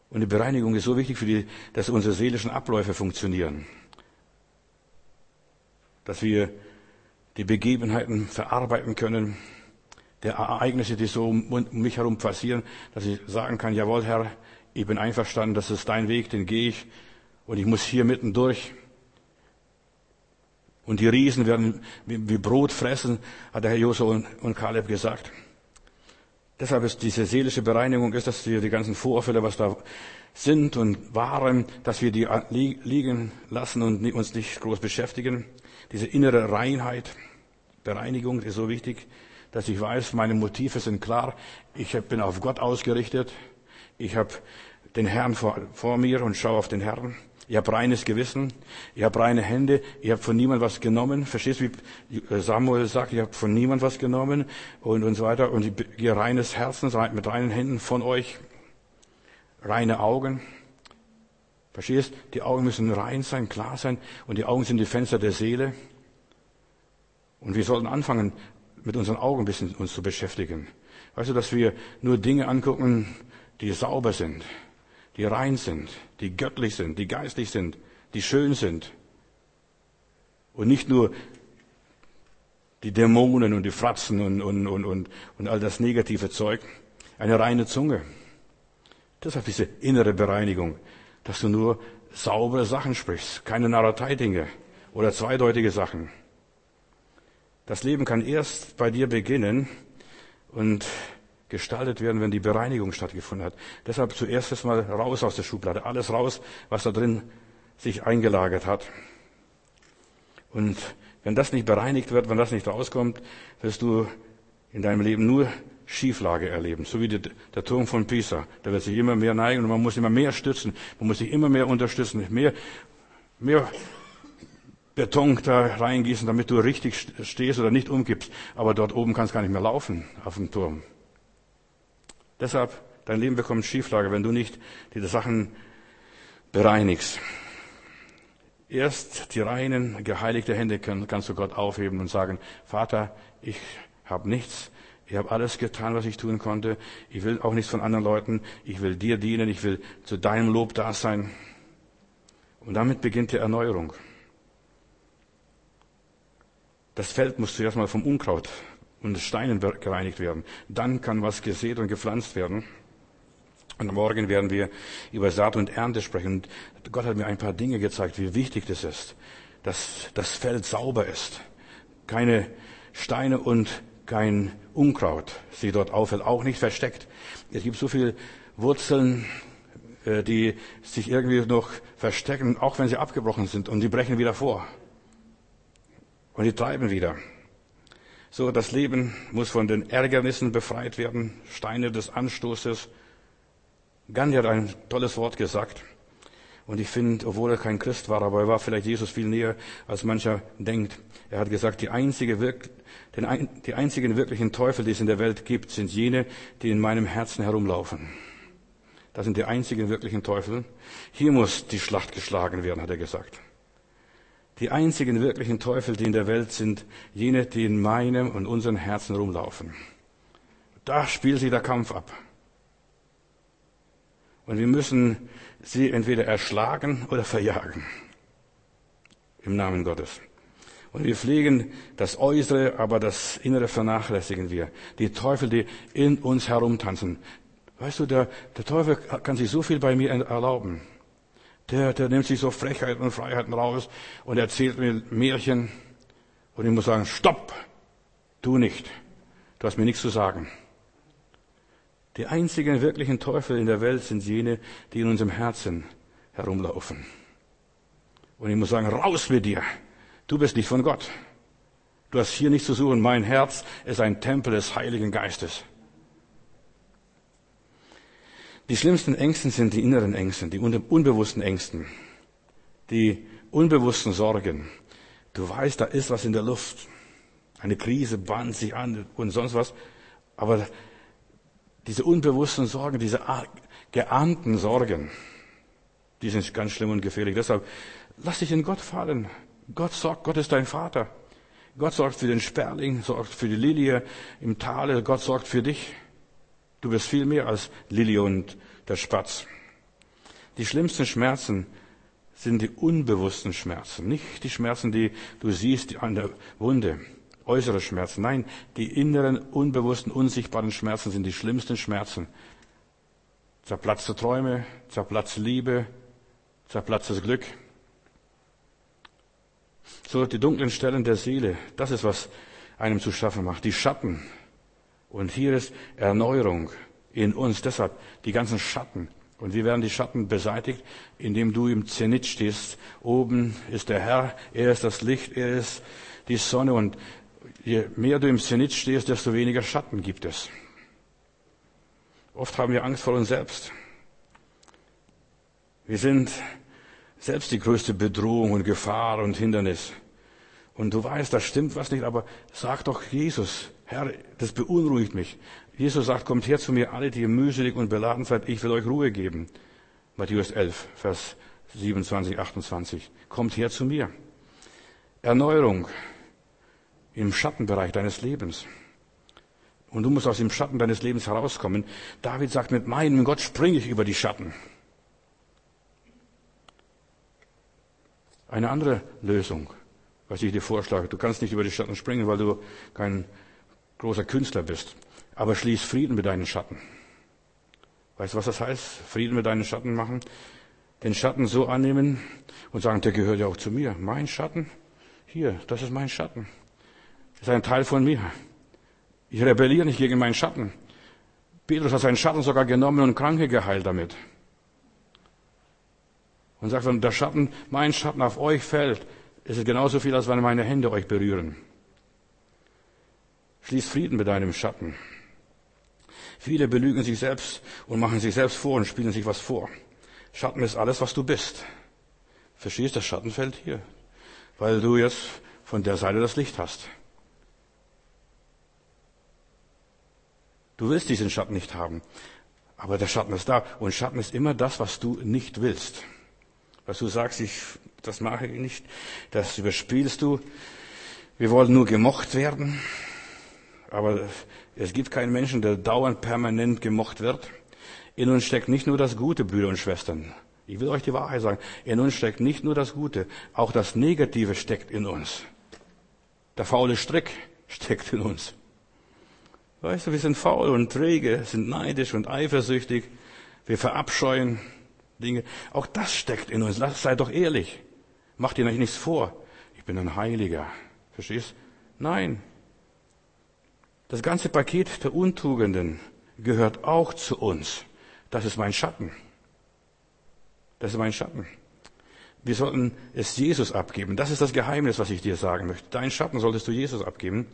Und die Bereinigung ist so wichtig dass unsere seelischen Abläufe funktionieren. Dass wir die Begebenheiten verarbeiten können, der Ereignisse, die so um mich herum passieren, dass ich sagen kann, jawohl, Herr, ich bin einverstanden, das ist dein Weg, den gehe ich und ich muss hier mitten durch. Und die Riesen werden wie Brot fressen, hat der Herr Josua und Kaleb gesagt. Deshalb ist diese seelische Bereinigung, dass wir die ganzen Vorfälle, was da sind und waren, dass wir die liegen lassen und uns nicht groß beschäftigen. Diese innere Reinheit, Bereinigung ist so wichtig, dass ich weiß, meine Motive sind klar. Ich bin auf Gott ausgerichtet. Ich habe den Herrn vor mir und schaue auf den Herrn. Ich habe reines Gewissen. Ich habe reine Hände. Ich habe von niemand was genommen. Verstehst du, wie Samuel sagt, ich habe von niemand was genommen und so weiter. Und ich gehe reines Herzens, mit reinen Händen von euch. Reine Augen. Verstehst? Die Augen müssen rein sein, klar sein. Und die Augen sind die Fenster der Seele. Und wir sollten anfangen, mit unseren Augen ein bisschen uns zu beschäftigen. Weißt du, dass wir nur Dinge angucken, die sauber sind, die rein sind, die göttlich sind, die geistlich sind, die schön sind. Und nicht nur die Dämonen und die Fratzen und all das negative Zeug. Eine reine Zunge. Deshalb diese innere Bereinigung, dass du nur saubere Sachen sprichst, keine Narratei-Dinge oder zweideutige Sachen. Das Leben kann erst bei dir beginnen und gestaltet werden, wenn die Bereinigung stattgefunden hat. Deshalb zuerst mal raus aus der Schublade, alles raus, was da drin sich eingelagert hat. Und wenn das nicht bereinigt wird, wenn das nicht rauskommt, wirst du in deinem Leben nur Schieflage erleben, so wie der Turm von Pisa. Der wird sich immer mehr neigen und man muss immer mehr stützen, man muss sich immer mehr unterstützen, mehr Beton da reingießen, damit du richtig stehst oder nicht umkippst. Aber dort oben kannst du gar nicht mehr laufen auf dem Turm. Deshalb, dein Leben bekommt Schieflage, wenn du nicht diese Sachen bereinigst. Erst die reinen, geheiligte Hände kannst du Gott aufheben und sagen, Vater, ich habe nichts, ich habe alles getan, was ich tun konnte. Ich will auch nichts von anderen Leuten. Ich will dir dienen, ich will zu deinem Lob da sein. Und damit beginnt die Erneuerung. Das Feld muss zuerst mal vom Unkraut und Steinen gereinigt werden. Dann kann was gesät und gepflanzt werden. Und morgen werden wir über Saat und Ernte sprechen. Und Gott hat mir ein paar Dinge gezeigt, wie wichtig das ist, dass das Feld sauber ist. Keine Steine und kein Unkraut sich dort auffällt, auch nicht versteckt. Es gibt so viele Wurzeln, die sich irgendwie noch verstecken, auch wenn sie abgebrochen sind, und die brechen wieder vor. Und die treiben wieder. So, das Leben muss von den Ärgernissen befreit werden, Steine des Anstoßes. Gandhi hat ein tolles Wort gesagt. Und ich finde, obwohl er kein Christ war, aber er war vielleicht Jesus viel näher, als mancher denkt. Er hat gesagt, die einzigen wirklichen Teufel, die es in der Welt gibt, sind jene, die in meinem Herzen herumlaufen. Das sind die einzigen wirklichen Teufel. Hier muss die Schlacht geschlagen werden, hat er gesagt. Die einzigen wirklichen Teufel, die in der Welt sind, jene, die in meinem und unserem Herzen rumlaufen. Da spielt sich der Kampf ab. Und wir müssen sie entweder erschlagen oder verjagen. Im Namen Gottes. Und wir pflegen das Äußere, aber das Innere vernachlässigen wir. Die Teufel, die in uns herumtanzen. Weißt du, der Teufel kann sich so viel bei mir erlauben. Der nimmt sich so Frechheiten und Freiheiten raus und erzählt mir Märchen. Und ich muss sagen, stopp, tu nicht. Du hast mir nichts zu sagen. Die einzigen wirklichen Teufel in der Welt sind jene, die in unserem Herzen herumlaufen. Und ich muss sagen, raus mit dir. Du bist nicht von Gott. Du hast hier nichts zu suchen. Mein Herz ist ein Tempel des Heiligen Geistes. Die schlimmsten Ängsten sind die inneren Ängsten, die unbewussten Ängsten, die unbewussten Sorgen. Du weißt, da ist was in der Luft. Eine Krise bahnt sich an und sonst was. Aber diese unbewussten Sorgen, diese geahnten Sorgen, die sind ganz schlimm und gefährlich. Deshalb lass dich in Gott fallen. Gott sorgt, Gott ist dein Vater. Gott sorgt für den Sperling, sorgt für die Lilie im Tale. Gott sorgt für dich. Du bist viel mehr als Lilie und der Spatz. Die schlimmsten Schmerzen sind die unbewussten Schmerzen. Nicht die Schmerzen, die du siehst an der Wunde, äußere Schmerzen. Nein, die inneren, unbewussten, unsichtbaren Schmerzen sind die schlimmsten Schmerzen. Zerplatzte Träume, zerplatzte Liebe, zerplatztes Glück. So die dunklen Stellen der Seele, das ist, was einem zu schaffen macht. Die Schatten. Und hier ist Erneuerung in uns. Deshalb die ganzen Schatten. Und wie werden die Schatten beseitigt? Indem du im Zenit stehst. Oben ist der Herr, er ist das Licht, er ist die Sonne. Und je mehr du im Zenit stehst, desto weniger Schatten gibt es. Oft haben wir Angst vor uns selbst. Wir sind selbst die größte Bedrohung und Gefahr und Hindernis. Und du weißt, da stimmt was nicht, aber sag doch Jesus, Herr, das beunruhigt mich. Jesus sagt, kommt her zu mir, alle, die ihr mühselig und beladen seid, ich will euch Ruhe geben. Matthäus 11, Vers 27, 28. Kommt her zu mir. Erneuerung im Schattenbereich deines Lebens. Und du musst aus dem Schatten deines Lebens herauskommen. David sagt, mit meinem Gott springe ich über die Schatten. Eine andere Lösung, was ich dir vorschlage. Du kannst nicht über die Schatten springen, weil du kein großer Künstler bist. Aber schließ Frieden mit deinen Schatten. Weißt du, was das heißt? Frieden mit deinen Schatten machen? Den Schatten so annehmen und sagen, der gehört ja auch zu mir. Mein Schatten? Hier, das ist mein Schatten. Das ist ein Teil von mir. Ich rebelliere nicht gegen meinen Schatten. Petrus hat seinen Schatten sogar genommen und Kranke geheilt damit. Und sagt, wenn der Schatten, mein Schatten auf euch fällt, ist es genauso viel, als wenn meine Hände euch berühren. Schließ Frieden mit deinem Schatten. Viele belügen sich selbst und machen sich selbst vor und spielen sich was vor. Schatten ist alles, was du bist. Verstehst du, das Schatten fällt hier, weil du jetzt von der Seite das Licht hast. Du willst diesen Schatten nicht haben, aber der Schatten ist da. Und Schatten ist immer das, was du nicht willst. Was du sagst, das mache ich nicht, das überspielst du. Wir wollen nur gemocht werden. Aber es gibt keinen Menschen, der dauernd permanent gemocht wird. In uns steckt nicht nur das Gute, Brüder und Schwestern. Ich will euch die Wahrheit sagen. In uns steckt nicht nur das Gute, auch das Negative steckt in uns. Der faule Strick steckt in uns. Weißt du, wir sind faul und träge, sind neidisch und eifersüchtig. Wir verabscheuen Dinge. Auch das steckt in uns. Seid doch ehrlich. Macht ihr euch nichts vor. Ich bin ein Heiliger. Verstehst? Nein. Das ganze Paket der Untugenden gehört auch zu uns. Das ist mein Schatten. Das ist mein Schatten. Wir sollten es Jesus abgeben. Das ist das Geheimnis, was ich dir sagen möchte. Deinen Schatten solltest du Jesus abgeben.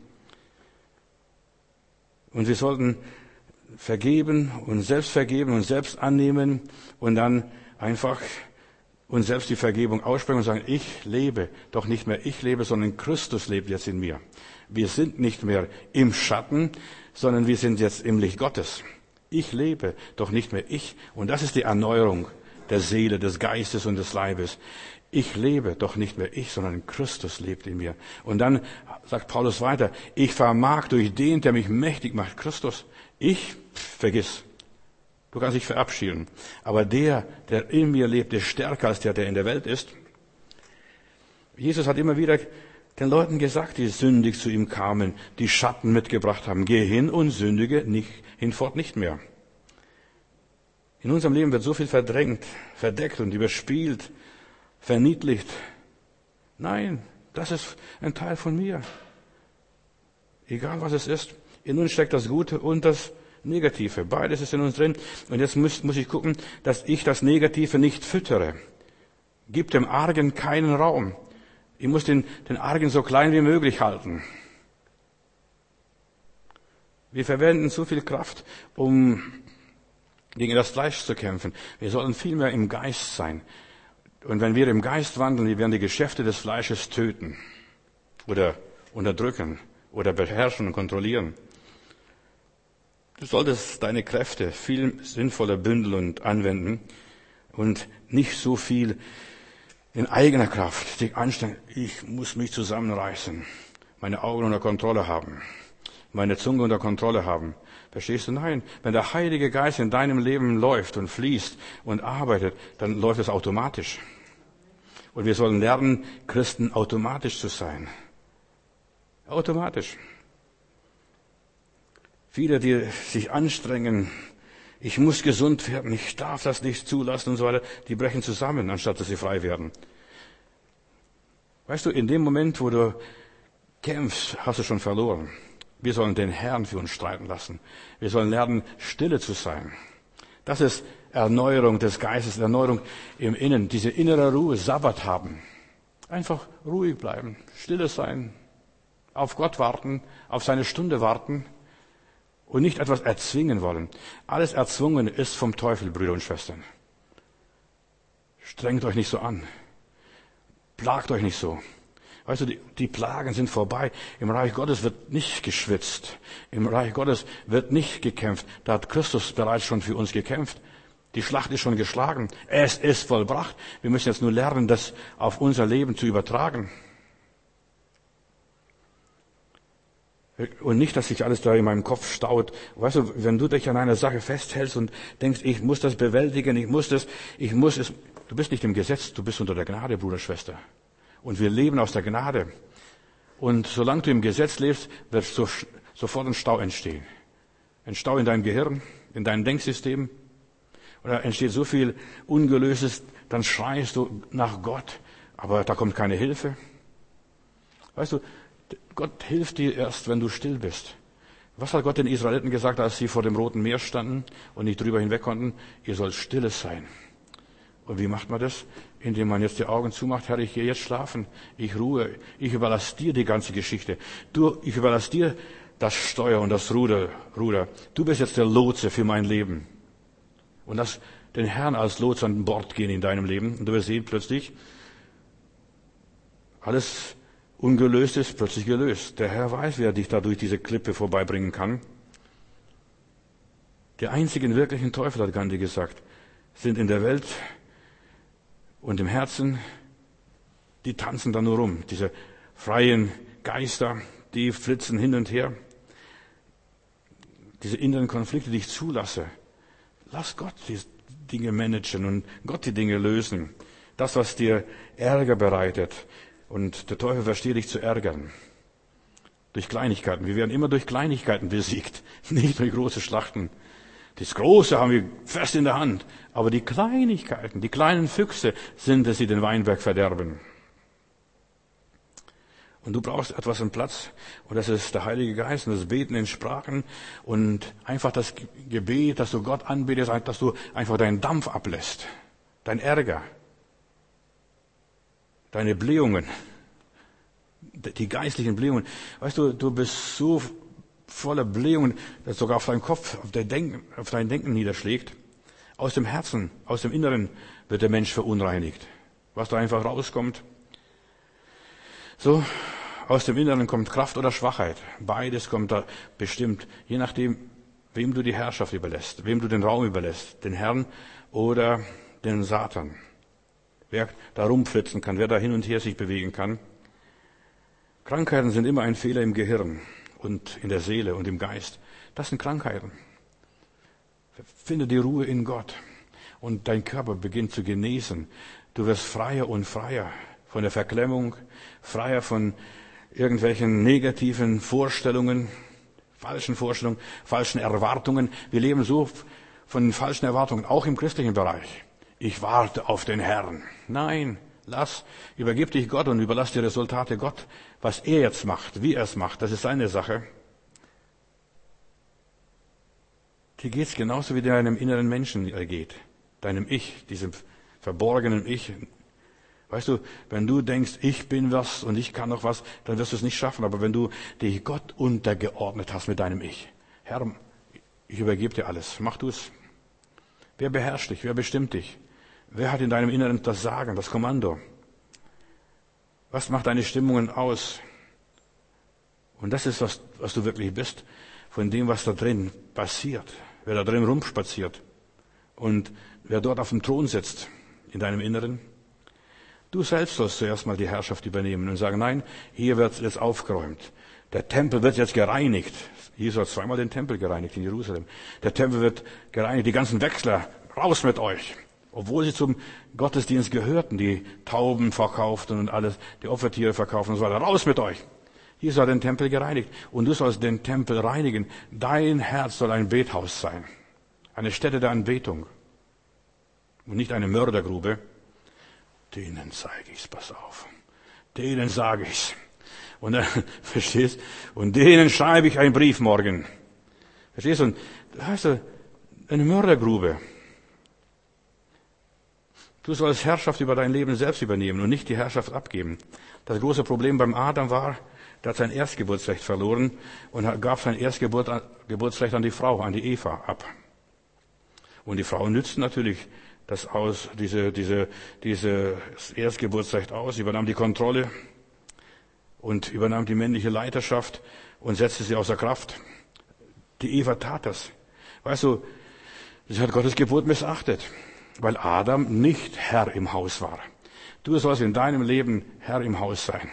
Und wir sollten vergeben und selbst annehmen und dann einfach uns selbst die Vergebung aussprechen und sagen, ich lebe, doch nicht mehr ich lebe, sondern Christus lebt jetzt in mir. Wir sind nicht mehr im Schatten, sondern wir sind jetzt im Licht Gottes. Ich lebe, doch nicht mehr ich. Und das ist die Erneuerung der Seele, des Geistes und des Leibes. Ich lebe, doch nicht mehr ich, sondern Christus lebt in mir. Und dann sagt Paulus weiter, ich vermag durch den, der mich mächtig macht, Christus. Vergiss. Du kannst dich verabschieden. Aber der in mir lebt, ist stärker als der in der Welt ist. Jesus hat immer wieder den Leuten gesagt, die sündig zu ihm kamen, die Schatten mitgebracht haben, geh hin und sündige hinfort nicht mehr. In unserem Leben wird so viel verdrängt, verdeckt und überspielt, verniedlicht. Nein, das ist ein Teil von mir. Egal was es ist, in uns steckt das Gute und das Negative. Beides ist in uns drin. Und jetzt muss ich gucken, dass ich das Negative nicht füttere. Gib dem Argen keinen Raum. Ich muss den Argen so klein wie möglich halten. Wir verwenden zu viel Kraft, um gegen das Fleisch zu kämpfen. Wir sollten viel mehr im Geist sein. Und wenn wir im Geist wandeln, wir werden die Geschäfte des Fleisches töten oder unterdrücken oder beherrschen und kontrollieren. Du solltest deine Kräfte viel sinnvoller bündeln und anwenden und nicht so viel in eigener Kraft dich anstrengen. Ich muss mich zusammenreißen, meine Augen unter Kontrolle haben, meine Zunge unter Kontrolle haben. Verstehst du? Nein. Wenn der Heilige Geist in deinem Leben läuft und fließt und arbeitet, dann läuft es automatisch. Und wir sollen lernen, Christen automatisch zu sein. Automatisch. Viele, die sich anstrengen, ich muss gesund werden, ich darf das nicht zulassen und so weiter, die brechen zusammen, anstatt dass sie frei werden. Weißt du, in dem Moment, wo du kämpfst, hast du schon verloren. Wir sollen den Herrn für uns streiten lassen. Wir sollen lernen, stille zu sein. Das ist Erneuerung des Geistes, Erneuerung im Innen, diese innere Ruhe, Sabbat haben. Einfach ruhig bleiben, stille sein, auf Gott warten, auf seine Stunde warten und nicht etwas erzwingen wollen. Alles Erzwungene ist vom Teufel, Brüder und Schwestern. Strengt euch nicht so an. Plagt euch nicht so. Weißt du, die Plagen sind vorbei. Im Reich Gottes wird nicht geschwitzt. Im Reich Gottes wird nicht gekämpft. Da hat Christus bereits schon für uns gekämpft. Die Schlacht ist schon geschlagen. Es ist vollbracht. Wir müssen jetzt nur lernen, das auf unser Leben zu übertragen. Und nicht, dass sich alles da in meinem Kopf staut. Weißt du, wenn du dich an einer Sache festhältst und denkst, ich muss das bewältigen, ich muss es. Du bist nicht im Gesetz, du bist unter der Gnade, Bruder, Schwester. Und wir leben aus der Gnade. Und solange du im Gesetz lebst, wird sofort ein Stau entstehen. Ein Stau in deinem Gehirn, in deinem Denksystem. Und da entsteht so viel Ungelöstes, dann schreist du nach Gott, aber da kommt keine Hilfe. Weißt du, Gott hilft dir erst, wenn du still bist. Was hat Gott den Israeliten gesagt, als sie vor dem Roten Meer standen und nicht drüber hinweg konnten? Ihr sollt stilles sein. Und wie macht man das? Indem man jetzt die Augen zumacht, Herr, ich gehe jetzt schlafen, ich ruhe, ich überlasse dir die ganze Geschichte. Ich überlasse dir das Steuer und das Ruder. Du bist jetzt der Lotse für mein Leben. Und lass den Herrn als Lotse an Bord gehen in deinem Leben. Und du wirst sehen, plötzlich, alles ungelöst ist plötzlich gelöst. Der Herr weiß, wie er dich da durch diese Klippe vorbeibringen kann. Die einzigen wirklichen Teufel, hat Gandhi gesagt, sind in der Welt und im Herzen, die tanzen da nur rum. Diese freien Geister, die flitzen hin und her. Diese inneren Konflikte, die ich zulasse. Lass Gott die Dinge managen und Gott die Dinge lösen. Das, was dir Ärger bereitet. Und der Teufel versteht dich zu ärgern. Durch Kleinigkeiten. Wir werden immer durch Kleinigkeiten besiegt, nicht durch große Schlachten. Das Große haben wir fest in der Hand. Aber die Kleinigkeiten, die kleinen Füchse sind es, die den Weinberg verderben. Und du brauchst etwas im Platz. Und das ist der Heilige Geist und das Beten in Sprachen. Und einfach das Gebet, dass du Gott anbetest, dass du einfach deinen Dampf ablässt. Dein Ärger. Deine Blähungen. Die geistlichen Blähungen. Weißt du, du bist so voller Blähungen, dass sogar auf deinen Kopf, auf dein Denken niederschlägt. Aus dem Herzen, aus dem Inneren wird der Mensch verunreinigt. Was da einfach rauskommt. So, aus dem Inneren kommt Kraft oder Schwachheit. Beides kommt da bestimmt, je nachdem, wem du die Herrschaft überlässt, wem du den Raum überlässt, den Herrn oder den Satan. Wer da rumflitzen kann, wer da hin und her sich bewegen kann. Krankheiten sind immer ein Fehler im Gehirn und in der Seele und im Geist. Das sind Krankheiten. Finde die Ruhe in Gott und dein Körper beginnt zu genesen. Du wirst freier und freier von der Verklemmung, freier von irgendwelchen negativen Vorstellungen, falschen Erwartungen. Wir leben so von falschen Erwartungen, auch im christlichen Bereich. Ich warte auf den Herrn. Nein, übergib dich Gott und überlass die Resultate Gott. Was er jetzt macht, wie er es macht, das ist seine Sache. Dir geht's genauso wie deinem inneren Menschen geht. Deinem Ich, diesem verborgenen Ich. Weißt du, wenn du denkst, ich bin was und ich kann noch was, dann wirst du es nicht schaffen. Aber wenn du dich Gott untergeordnet hast mit deinem Ich. Herr, ich übergebe dir alles. Mach du es. Wer beherrscht dich? Wer bestimmt dich? Wer hat in deinem Inneren das Sagen, das Kommando? Was macht deine Stimmungen aus? Und das ist, was du wirklich bist, von dem, was da drin passiert. Wer da drin rumspaziert und wer dort auf dem Thron sitzt, in deinem Inneren. Du selbst sollst zuerst mal die Herrschaft übernehmen und sagen, nein, hier wird jetzt aufgeräumt. Der Tempel wird jetzt gereinigt. Jesus hat zweimal den Tempel gereinigt in Jerusalem. Der Tempel wird gereinigt, die ganzen Wechsler, raus mit euch. Obwohl sie zum Gottesdienst gehörten, die Tauben verkauften und alles, die Opfertiere verkauften und so weiter. Raus mit euch. Jesus hat den Tempel gereinigt. Und du sollst den Tempel reinigen. Dein Herz soll ein Bethaus sein. Eine Stätte der Anbetung. Und nicht eine Mördergrube. Denen zeige ich's, pass auf. Denen sage ich's. Und dann, verstehst? Und denen schreibe ich einen Brief morgen. Verstehst? Und das heißt, eine Mördergrube. Du sollst Herrschaft über dein Leben selbst übernehmen und nicht die Herrschaft abgeben. Das große Problem beim Adam war, der hat sein Erstgeburtsrecht verloren und gab sein Erstgeburtsrecht an die Frau, an die Eva ab. Und die Frauen nützten natürlich das aus, dieses Erstgeburtsrecht aus, übernahm die Kontrolle und übernahm die männliche Leiterschaft und setzte sie außer Kraft. Die Eva tat das. Weißt du, sie hat Gottes Gebot missachtet, weil Adam nicht Herr im Haus war. Du sollst in deinem Leben Herr im Haus sein.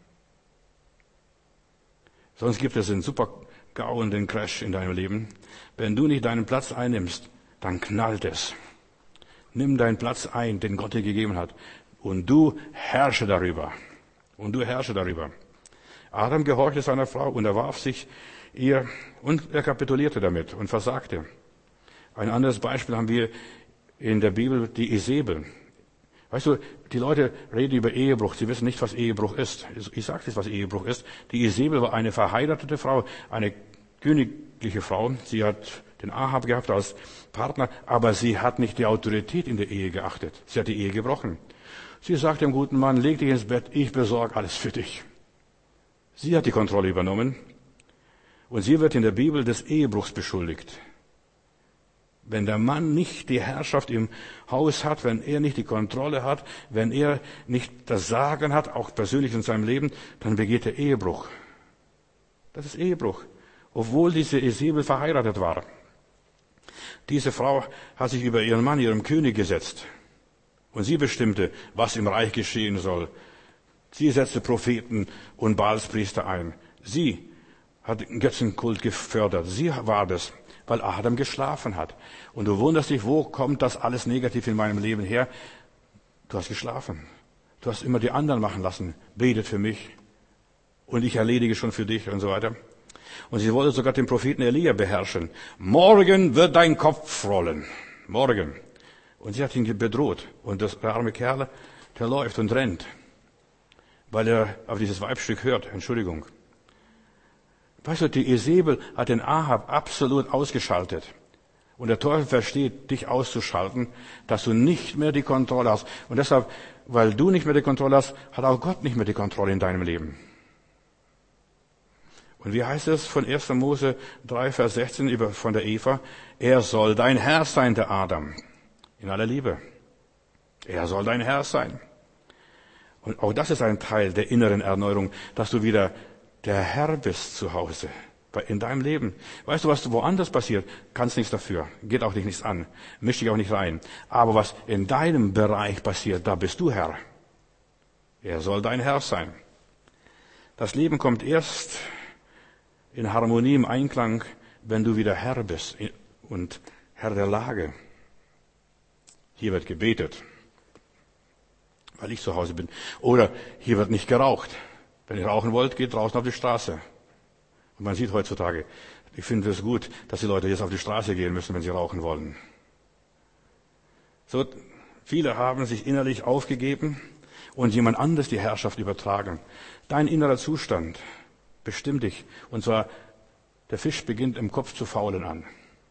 Sonst gibt es einen super GAU und den Crash in deinem Leben. Wenn du nicht deinen Platz einnimmst, dann knallt es. Nimm deinen Platz ein, den Gott dir gegeben hat. Und du herrsche darüber. Adam gehorchte seiner Frau und er warf sich ihr und er kapitulierte damit und versagte. Ein anderes Beispiel haben wir in der Bibel, die Isabel. Weißt du, die Leute reden über Ehebruch. Sie wissen nicht, was Ehebruch ist. Ich sage jetzt, was Ehebruch ist. Die Isabel war eine verheiratete Frau, eine königliche Frau. Sie hat den Ahab gehabt als Partner, aber sie hat nicht die Autorität in der Ehe geachtet. Sie hat die Ehe gebrochen. Sie sagt dem guten Mann, leg dich ins Bett, ich besorge alles für dich. Sie hat die Kontrolle übernommen und sie wird in der Bibel des Ehebruchs beschuldigt. Wenn der Mann nicht die Herrschaft im Haus hat, wenn er nicht die Kontrolle hat, wenn er nicht das Sagen hat, auch persönlich in seinem Leben, dann begeht er Ehebruch. Das ist Ehebruch, obwohl diese Isabel verheiratet war. Diese Frau hat sich über ihren Mann, ihrem König gesetzt. Und sie bestimmte, was im Reich geschehen soll. Sie setzte Propheten und Baalspriester ein. Sie hat den Götzenkult gefördert. Sie war das, weil Adam geschlafen hat. Und du wunderst dich, wo kommt das alles negativ in meinem Leben her? Du hast geschlafen. Du hast immer die anderen machen lassen. Betet für mich. Und ich erledige schon für dich und so weiter. Und sie wollte sogar den Propheten Elia beherrschen. Morgen wird dein Kopf rollen. Morgen. Und sie hat ihn bedroht. Und der arme Kerl, der läuft und rennt. Weil er auf dieses Weibstück hört. Entschuldigung. Weißt du, die Isabel hat den Ahab absolut ausgeschaltet. Und der Teufel versteht, dich auszuschalten, dass du nicht mehr die Kontrolle hast. Und deshalb, weil du nicht mehr die Kontrolle hast, hat auch Gott nicht mehr die Kontrolle in deinem Leben. Und wie heißt es von 1. Mose 3, Vers 16 von der Eva? Er soll dein Herr sein, der Adam. In aller Liebe. Er soll dein Herr sein. Und auch das ist ein Teil der inneren Erneuerung, dass du wieder der Herr bist zu Hause, in deinem Leben. Weißt du, was woanders passiert, kannst nichts dafür, geht auch dich nichts an, misch dich auch nicht rein. Aber was in deinem Bereich passiert, da bist du Herr. Er soll dein Herr sein. Das Leben kommt erst in Harmonie, im Einklang, wenn du wieder Herr bist und Herr der Lage. Hier wird gebetet, weil ich zu Hause bin. Oder hier wird nicht geraucht. Wenn ihr rauchen wollt, geht draußen auf die Straße. Und man sieht heutzutage, ich finde es gut, dass die Leute jetzt auf die Straße gehen müssen, wenn sie rauchen wollen. So, viele haben sich innerlich aufgegeben und jemand anderes die Herrschaft übertragen. Dein innerer Zustand bestimmt dich. Und zwar, der Fisch beginnt im Kopf zu faulen an.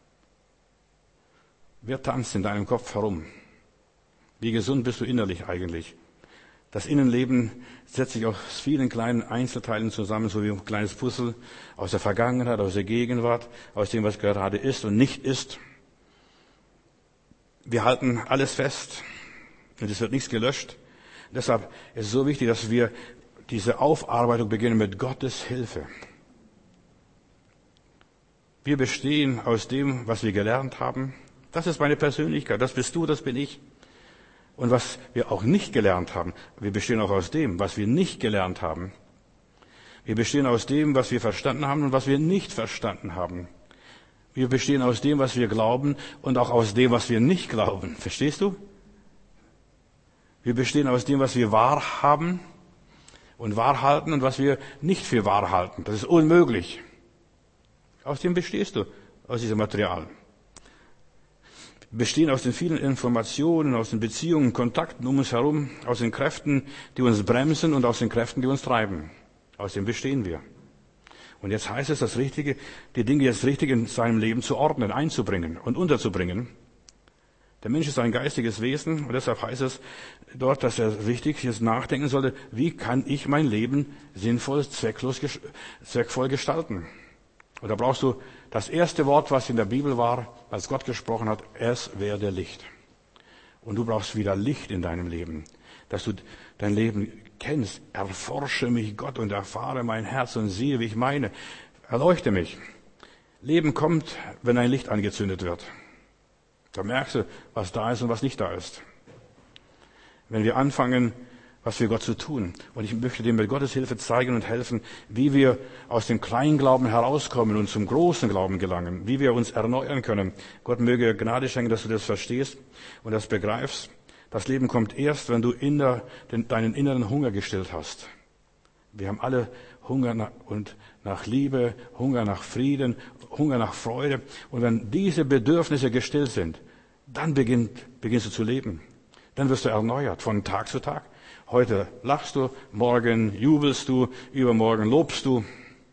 Wer tanzt in deinem Kopf herum? Wie gesund bist du innerlich eigentlich? Das Innenleben setzt sich aus vielen kleinen Einzelteilen zusammen, so wie ein kleines Puzzle, aus der Vergangenheit, aus der Gegenwart, aus dem, was gerade ist und nicht ist. Wir halten alles fest und es wird nichts gelöscht. Deshalb ist es so wichtig, dass wir diese Aufarbeitung beginnen mit Gottes Hilfe. Wir bestehen aus dem, was wir gelernt haben. Das ist meine Persönlichkeit, das bist du, das bin ich. Und was wir auch nicht gelernt haben, wir bestehen auch aus dem, was wir nicht gelernt haben. Wir bestehen aus dem, was wir verstanden haben und was wir nicht verstanden haben. Wir bestehen aus dem, was wir glauben und auch aus dem, was wir nicht glauben. Verstehst du? Wir bestehen aus dem, was wir wahr haben und wahr halten und was wir nicht für wahr halten. Das ist unmöglich. Aus dem bestehst du, aus diesem Material. Wir bestehen aus den vielen Informationen, aus den Beziehungen, Kontakten um uns herum, aus den Kräften, die uns bremsen und aus den Kräften, die uns treiben. Aus dem bestehen wir. Und jetzt heißt es, die Dinge jetzt richtig in seinem Leben zu ordnen, einzubringen und unterzubringen. Der Mensch ist ein geistiges Wesen und deshalb heißt es dort, dass er richtig jetzt nachdenken sollte, wie kann ich mein Leben sinnvoll, zweckvoll gestalten? Und da brauchst du das erste Wort, was in der Bibel war, als Gott gesprochen hat, es werde Licht. Und du brauchst wieder Licht in deinem Leben, dass du dein Leben kennst. Erforsche mich, Gott, und erfahre mein Herz und siehe, wie ich meine. Erleuchte mich. Leben kommt, wenn ein Licht angezündet wird. Da merkst du, was da ist und was nicht da ist. Wenn wir anfangen, was für Gott zu tun. Und ich möchte dir mit Gottes Hilfe zeigen und helfen, wie wir aus dem Kleinglauben herauskommen und zum großen Glauben gelangen, wie wir uns erneuern können. Gott möge Gnade schenken, dass du das verstehst und das begreifst. Das Leben kommt erst, wenn du deinen inneren Hunger gestillt hast. Wir haben alle Hunger nach Liebe, Hunger nach Frieden, Hunger nach Freude. Und wenn diese Bedürfnisse gestillt sind, dann beginnst du zu leben. Dann wirst du erneuert von Tag zu Tag. Heute lachst du, morgen jubelst du, übermorgen lobst du.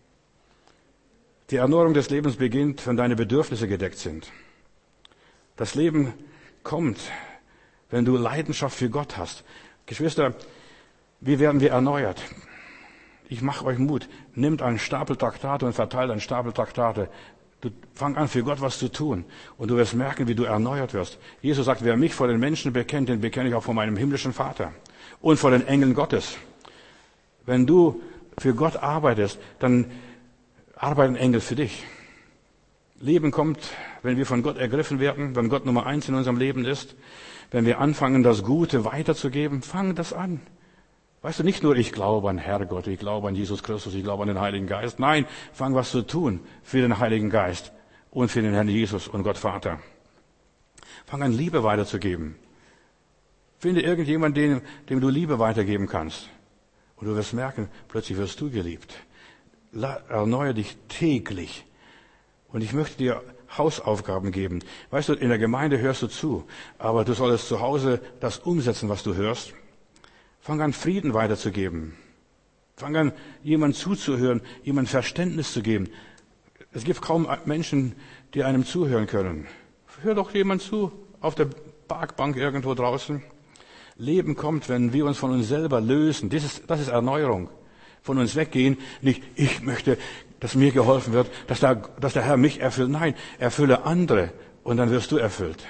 Die Erneuerung des Lebens beginnt, wenn deine Bedürfnisse gedeckt sind. Das Leben kommt, wenn du Leidenschaft für Gott hast. Geschwister, wie werden wir erneuert? Ich mache euch Mut. Nehmt einen Stapel Traktate und verteilt einen Stapel Traktate. Du fang an, für Gott was zu tun. Und du wirst merken, wie du erneuert wirst. Jesus sagt, wer mich vor den Menschen bekennt, den bekenne ich auch vor meinem himmlischen Vater. Und vor den Engeln Gottes. Wenn du für Gott arbeitest, dann arbeiten Engel für dich. Leben kommt, wenn wir von Gott ergriffen werden, wenn Gott Nummer 1 in unserem Leben ist. Wenn wir anfangen, das Gute weiterzugeben, fang das an. Weißt du, nicht nur ich glaube an Herrgott, ich glaube an Jesus Christus, ich glaube an den Heiligen Geist. Nein, fang was zu tun für den Heiligen Geist und für den Herrn Jesus und Gott Vater. Fang an, Liebe weiterzugeben. Finde irgendjemanden, dem du Liebe weitergeben kannst. Und du wirst merken, plötzlich wirst du geliebt. Erneuere dich täglich. Und ich möchte dir Hausaufgaben geben. Weißt du, in der Gemeinde hörst du zu, aber du solltest zu Hause das umsetzen, was du hörst. Fang an, Frieden weiterzugeben. Fang an, jemand zuzuhören, jemand Verständnis zu geben. Es gibt kaum Menschen, die einem zuhören können. Hör doch jemand zu, auf der Parkbank irgendwo draußen. Leben kommt, wenn wir uns von uns selber lösen. Das ist Erneuerung. Von uns weggehen. Nicht, ich möchte, dass mir geholfen wird, dass der Herr mich erfüllt. Nein, erfülle andere und dann wirst du erfüllt.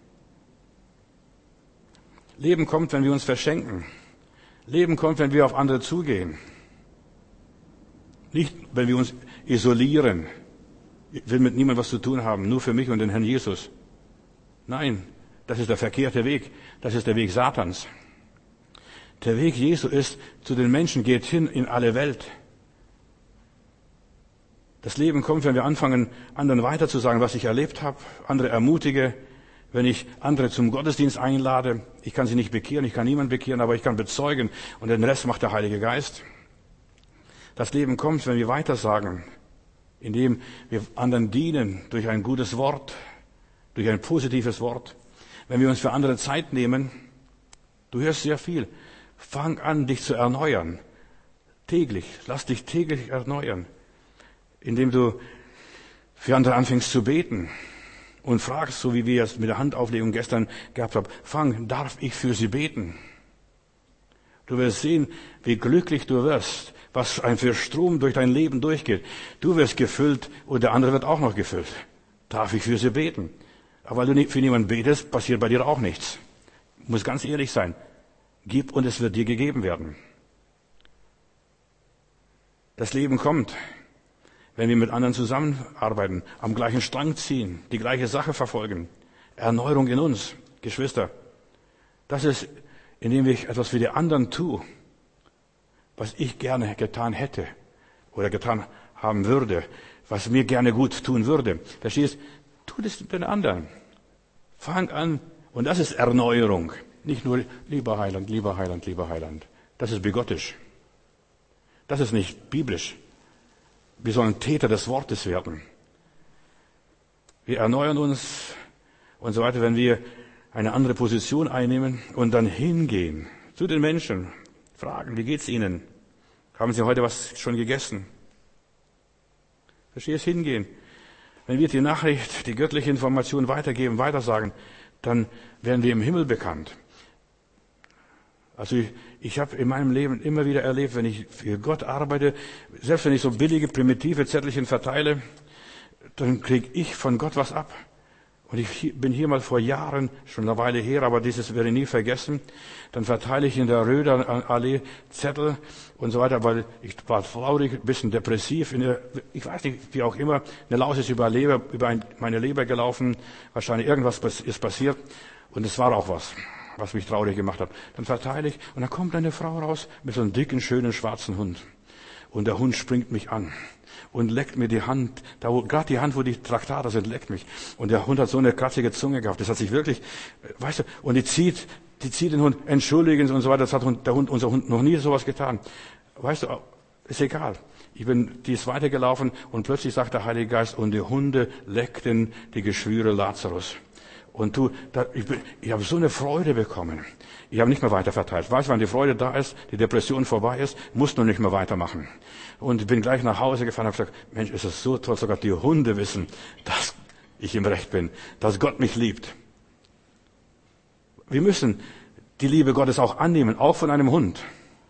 Leben kommt, wenn wir uns verschenken. Leben kommt, wenn wir auf andere zugehen. Nicht, wenn wir uns isolieren. Ich will mit niemandem was zu tun haben, nur für mich und den Herrn Jesus. Nein, das ist der verkehrte Weg. Das ist der Weg Satans. Der Weg Jesu ist, zu den Menschen geht hin in alle Welt. Das Leben kommt, wenn wir anfangen, anderen weiterzusagen, was ich erlebt habe, andere ermutige, wenn ich andere zum Gottesdienst einlade. Ich kann sie nicht bekehren, ich kann niemanden bekehren, aber ich kann bezeugen und den Rest macht der Heilige Geist. Das Leben kommt, wenn wir weitersagen, indem wir anderen dienen durch ein gutes Wort, durch ein positives Wort. Wenn wir uns für andere Zeit nehmen, du hörst sehr viel, fang an, dich zu erneuern. Täglich, lass dich täglich erneuern, indem du für andere anfängst zu beten und fragst, so wie wir es mit der Handauflegung gestern gehabt haben, darf ich für sie beten? Du wirst sehen, wie glücklich du wirst, was ein für Strom durch dein Leben durchgeht. Du wirst gefüllt und der andere wird auch noch gefüllt. Darf ich für sie beten? Aber weil du für niemanden betest, passiert bei dir auch nichts. Du musst ganz ehrlich sein. Gib und es wird dir gegeben werden. Das Leben kommt, wenn wir mit anderen zusammenarbeiten, am gleichen Strang ziehen, die gleiche Sache verfolgen. Erneuerung in uns, Geschwister. Das ist, indem ich etwas für die anderen tue, was ich gerne getan hätte. oder getan haben würde, was mir gerne gut tun würde. Verstehst? Tu das den anderen. Fang an. Und das ist Erneuerung. Nicht nur, lieber Heiland, lieber Heiland, lieber Heiland. Das ist bigottisch. Das ist nicht biblisch. Wir sollen Täter des Wortes werden. Wir erneuern uns und so weiter, wenn wir eine andere Position einnehmen und dann hingehen zu den Menschen, fragen, wie geht's Ihnen? Haben Sie heute was schon gegessen? Verstehst? Hingehen. Wenn wir die Nachricht, die göttliche Information weitergeben, weitersagen, dann werden wir im Himmel bekannt. Also ich habe in meinem Leben immer wieder erlebt, wenn ich für Gott arbeite, selbst wenn ich so billige, primitive Zettelchen verteile, dann kriege ich von Gott was ab. Und ich bin hier mal vor Jahren, schon eine Weile her, aber dieses werde ich nie vergessen, dann verteile ich in der Röder Allee Zettel und so weiter, weil ich war traurig, ein bisschen depressiv, ich weiß nicht, wie auch immer, eine Laus ist über meine Leber gelaufen, wahrscheinlich irgendwas ist passiert und es war auch was mich traurig gemacht hat. Dann verteile ich und dann kommt eine Frau raus mit so einem dicken, schönen, schwarzen Hund. Und der Hund springt mich an und leckt mir die Hand, gerade die Hand, wo die Traktate sind, leckt mich. Und der Hund hat so eine kratzige Zunge gehabt, das hat sich wirklich, weißt du, und die zieht den Hund, entschuldigen und so weiter, das hat unser Hund noch nie sowas getan. Weißt du, ist egal. Die ist weitergelaufen und plötzlich sagt der Heilige Geist, und die Hunde leckten die Geschwüre Lazarus. Und ich habe so eine Freude bekommen. Ich habe nicht mehr weiter verteilt. Weißt du, wenn die Freude da ist, die Depression vorbei ist, musst du nicht mehr weitermachen. Und ich bin gleich nach Hause gefahren und habe gesagt, Mensch, ist es so toll, sogar die Hunde wissen, dass ich im Recht bin, dass Gott mich liebt. Wir müssen die Liebe Gottes auch annehmen, auch von einem Hund.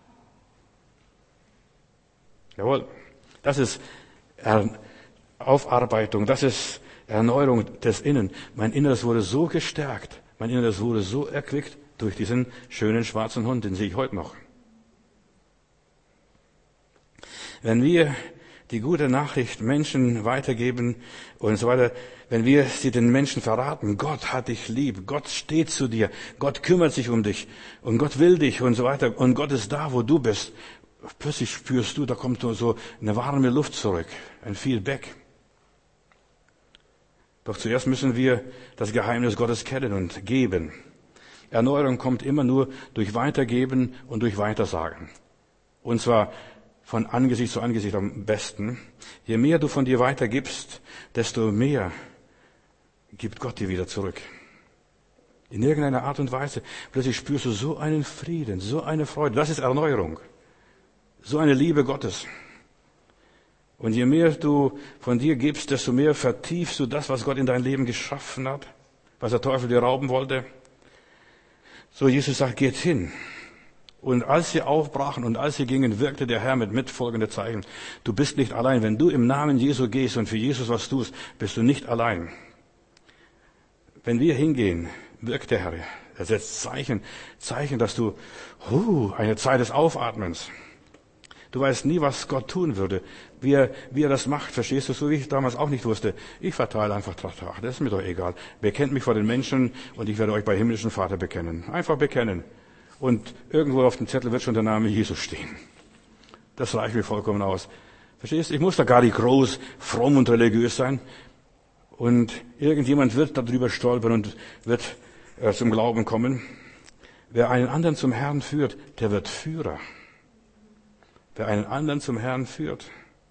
Jawohl, das ist Aufarbeitung, das ist Erneuerung des Innen. Mein Inneres wurde so gestärkt, mein Inneres wurde so erquickt durch diesen schönen schwarzen Hund, den sehe ich heute noch. Wenn wir die gute Nachricht Menschen weitergeben und so weiter, wenn wir sie den Menschen verraten, Gott hat dich lieb, Gott steht zu dir, Gott kümmert sich um dich und Gott will dich und so weiter und Gott ist da, wo du bist, plötzlich spürst du, da kommt so eine warme Luft zurück, ein Feedback. Doch zuerst müssen wir das Geheimnis Gottes kennen und geben. Erneuerung kommt immer nur durch Weitergeben und durch Weitersagen. Und zwar von Angesicht zu Angesicht am besten. Je mehr du von dir weitergibst, desto mehr gibt Gott dir wieder zurück. In irgendeiner Art und Weise. Plötzlich spürst du so einen Frieden, so eine Freude. Das ist Erneuerung. So eine Liebe Gottes. Und je mehr du von dir gibst, desto mehr vertiefst du das, was Gott in dein Leben geschaffen hat, was der Teufel dir rauben wollte. So, Jesus sagt, geht hin. Und als sie aufbrachen und als sie gingen, wirkte der Herr mit folgenden Zeichen. Du bist nicht allein. Wenn du im Namen Jesu gehst und für Jesus was tust, bist du nicht allein. Wenn wir hingehen, wirkt der Herr. Er setzt Zeichen, dass du, eine Zeit des Aufatmens. Du weißt nie, was Gott tun würde, wie er das macht, verstehst du, so wie ich damals auch nicht wusste. Ich verteile einfach Traktate, das ist mir doch egal. Bekennt mich vor den Menschen und ich werde euch bei himmlischen Vater bekennen. Einfach bekennen. Und irgendwo auf dem Zettel wird schon der Name Jesus stehen. Das reicht mir vollkommen aus. Verstehst du, ich muss da gar nicht groß, fromm und religiös sein. Und irgendjemand wird darüber stolpern und wird zum Glauben kommen. Wer einen anderen zum Herrn führt, der wird Führer. Wer einen anderen zum Herrn führt.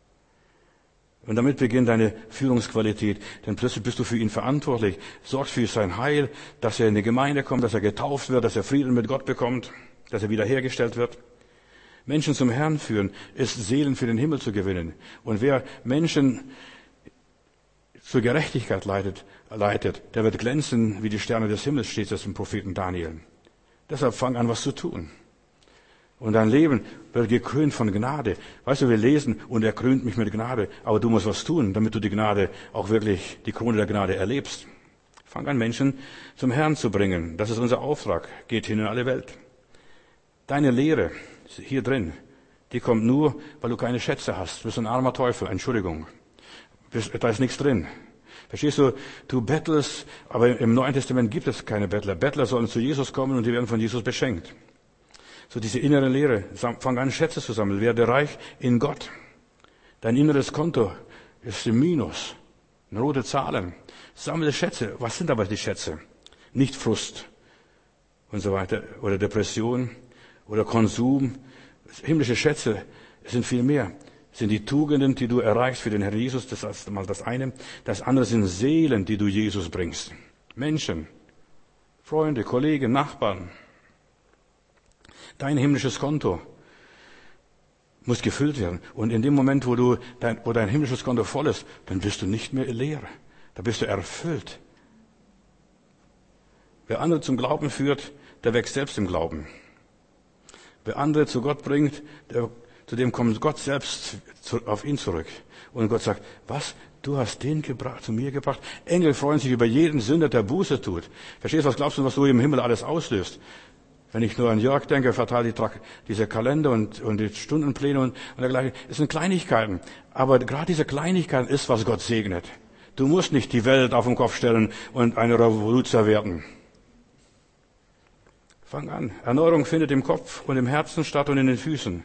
Und damit beginnt deine Führungsqualität. Denn plötzlich bist du für ihn verantwortlich. Sorgst für sein Heil, dass er in die Gemeinde kommt, dass er getauft wird, dass er Frieden mit Gott bekommt, dass er wiederhergestellt wird. Menschen zum Herrn führen, ist Seelen für den Himmel zu gewinnen. Und wer Menschen zur Gerechtigkeit leitet, der wird glänzen wie die Sterne des Himmels, steht es im Propheten Daniel. Deshalb fang an, was zu tun. Und dein Leben wird gekrönt von Gnade. Weißt du, wir lesen, und er krönt mich mit Gnade. Aber du musst was tun, damit du die Gnade, auch wirklich die Krone der Gnade erlebst. Fang an, Menschen zum Herrn zu bringen. Das ist unser Auftrag. Geht hin in alle Welt. Deine Lehre hier drin, die kommt nur, weil du keine Schätze hast. Du bist ein armer Teufel, Entschuldigung. Da ist nichts drin. Verstehst du, du bettelst, aber im Neuen Testament gibt es keine Bettler. Bettler sollen zu Jesus kommen und die werden von Jesus beschenkt. So diese innere Lehre, fang an, Schätze zu sammeln, werde reich in Gott. Dein inneres Konto ist im Minus. Rote Zahlen. Sammle Schätze. Was sind aber die Schätze? Nicht Frust und so weiter. Oder Depression oder Konsum. Himmlische Schätze sind viel mehr. Sind die Tugenden, die du erreichst für den Herrn Jesus. Das ist mal das eine. Das andere sind Seelen, die du Jesus bringst. Menschen, Freunde, Kollegen, Nachbarn. Dein himmlisches Konto muss gefüllt werden. Und in dem Moment, wo dein himmlisches Konto voll ist, dann bist du nicht mehr leer. Da bist du erfüllt. Wer andere zum Glauben führt, der wächst selbst im Glauben. Wer andere zu Gott bringt, zu dem kommt Gott selbst auf ihn zurück. Und Gott sagt, was? Du hast den zu mir gebracht? Engel freuen sich über jeden Sünder, der Buße tut. Verstehst du, was glaubst du, was du im Himmel alles auslöst? Wenn ich nur an Jörg denke, verteile diese Kalender und die Stundenpläne und dergleichen. Es sind Kleinigkeiten. Aber gerade diese Kleinigkeiten ist, was Gott segnet. Du musst nicht die Welt auf den Kopf stellen und eine Revolution werden. Fang an. Erneuerung findet im Kopf und im Herzen statt und in den Füßen.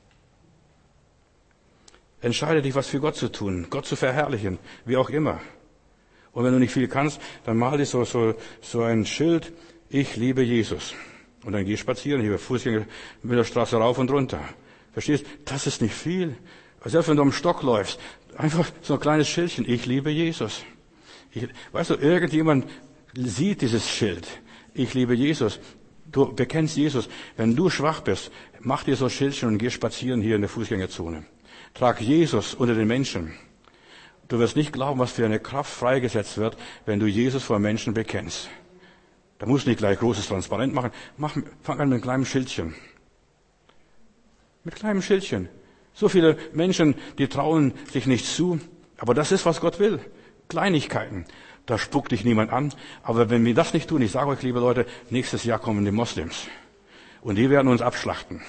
Entscheide dich, was für Gott zu tun, Gott zu verherrlichen, wie auch immer. Und wenn du nicht viel kannst, dann mal dir so ein Schild, ich liebe Jesus. Und dann geh spazieren, hier Fußgänger mit der Straße rauf und runter. Verstehst? Das ist nicht viel. Selbst wenn du am Stock läufst, einfach so ein kleines Schildchen, ich liebe Jesus. Weißt du, irgendjemand sieht dieses Schild, ich liebe Jesus. Du bekennst Jesus. Wenn du schwach bist, mach dir so ein Schildchen und geh spazieren hier in der Fußgängerzone. Trag Jesus unter den Menschen. Du wirst nicht glauben, was für eine Kraft freigesetzt wird, wenn du Jesus vor Menschen bekennst. Da musst du nicht gleich großes Transparent machen. Fang an mit einem kleinen Schildchen. Mit kleinem Schildchen. So viele Menschen, die trauen sich nicht zu. Aber das ist, was Gott will. Kleinigkeiten. Da spuckt dich niemand an. Aber wenn wir das nicht tun, ich sage euch, liebe Leute, nächstes Jahr kommen die Moslems. Und die werden uns abschlachten.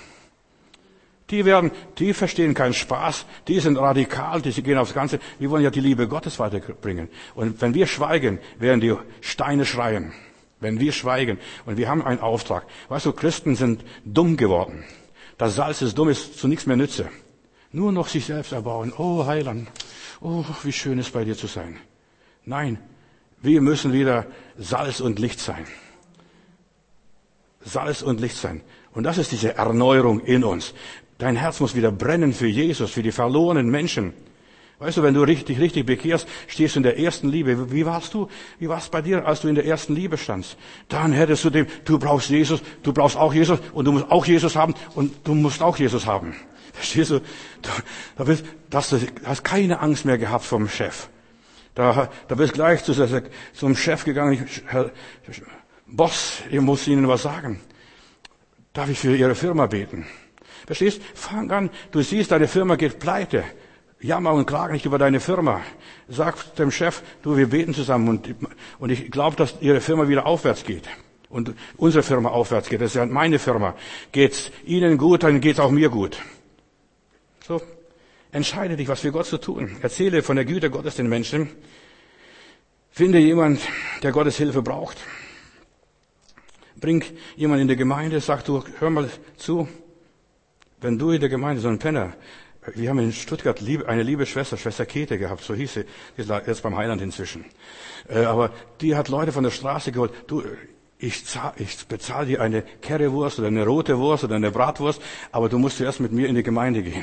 Die verstehen keinen Spaß, die sind radikal, die gehen aufs Ganze, die wollen ja die Liebe Gottes weiterbringen. Und wenn wir schweigen, werden die Steine schreien. Wenn wir schweigen und wir haben einen Auftrag. Weißt du, Christen sind dumm geworden. Das Salz ist dumm, ist zu nichts mehr Nütze. Nur noch sich selbst erbauen. Oh Heiland, oh wie schön es bei dir zu sein. Nein, wir müssen wieder Salz und Licht sein. Salz und Licht sein. Und das ist diese Erneuerung in uns. Dein Herz muss wieder brennen für Jesus, für die verlorenen Menschen. Weißt du, wenn du dich richtig bekehrst, stehst du in der ersten Liebe. Wie warst du? Wie war es bei dir, als du in der ersten Liebe standst? Dann hättest du brauchst Jesus, du brauchst auch Jesus und du musst auch Jesus haben und du musst auch Jesus haben. Verstehst du? Du hast keine Angst mehr gehabt vom Chef. Da bist gleich zum Chef gegangen. Herr Boss, ich muss Ihnen was sagen. Darf ich für Ihre Firma beten? Verstehst? Fang an. Du siehst, deine Firma geht pleite. Jammer und klage nicht über deine Firma. Sag dem Chef, du, wir beten zusammen und ich glaube, dass Ihre Firma wieder aufwärts geht. Und unsere Firma aufwärts geht. Das ist ja meine Firma. Geht's Ihnen gut, dann geht's auch mir gut. So. Entscheide dich, was für Gott zu tun. Erzähle von der Güte Gottes den Menschen. Finde jemand, der Gottes Hilfe braucht. Bring jemand in die Gemeinde, sag du, hör mal zu. Wenn du in der Gemeinde, so ein Penner, wir haben in Stuttgart eine liebe Schwester Käthe gehabt, so hieß sie, die ist jetzt beim Heiland inzwischen. Aber die hat Leute von der Straße geholt, du, ich bezahle dir eine Currywurst oder eine rote Wurst oder eine Bratwurst, aber du musst zuerst mit mir in die Gemeinde gehen.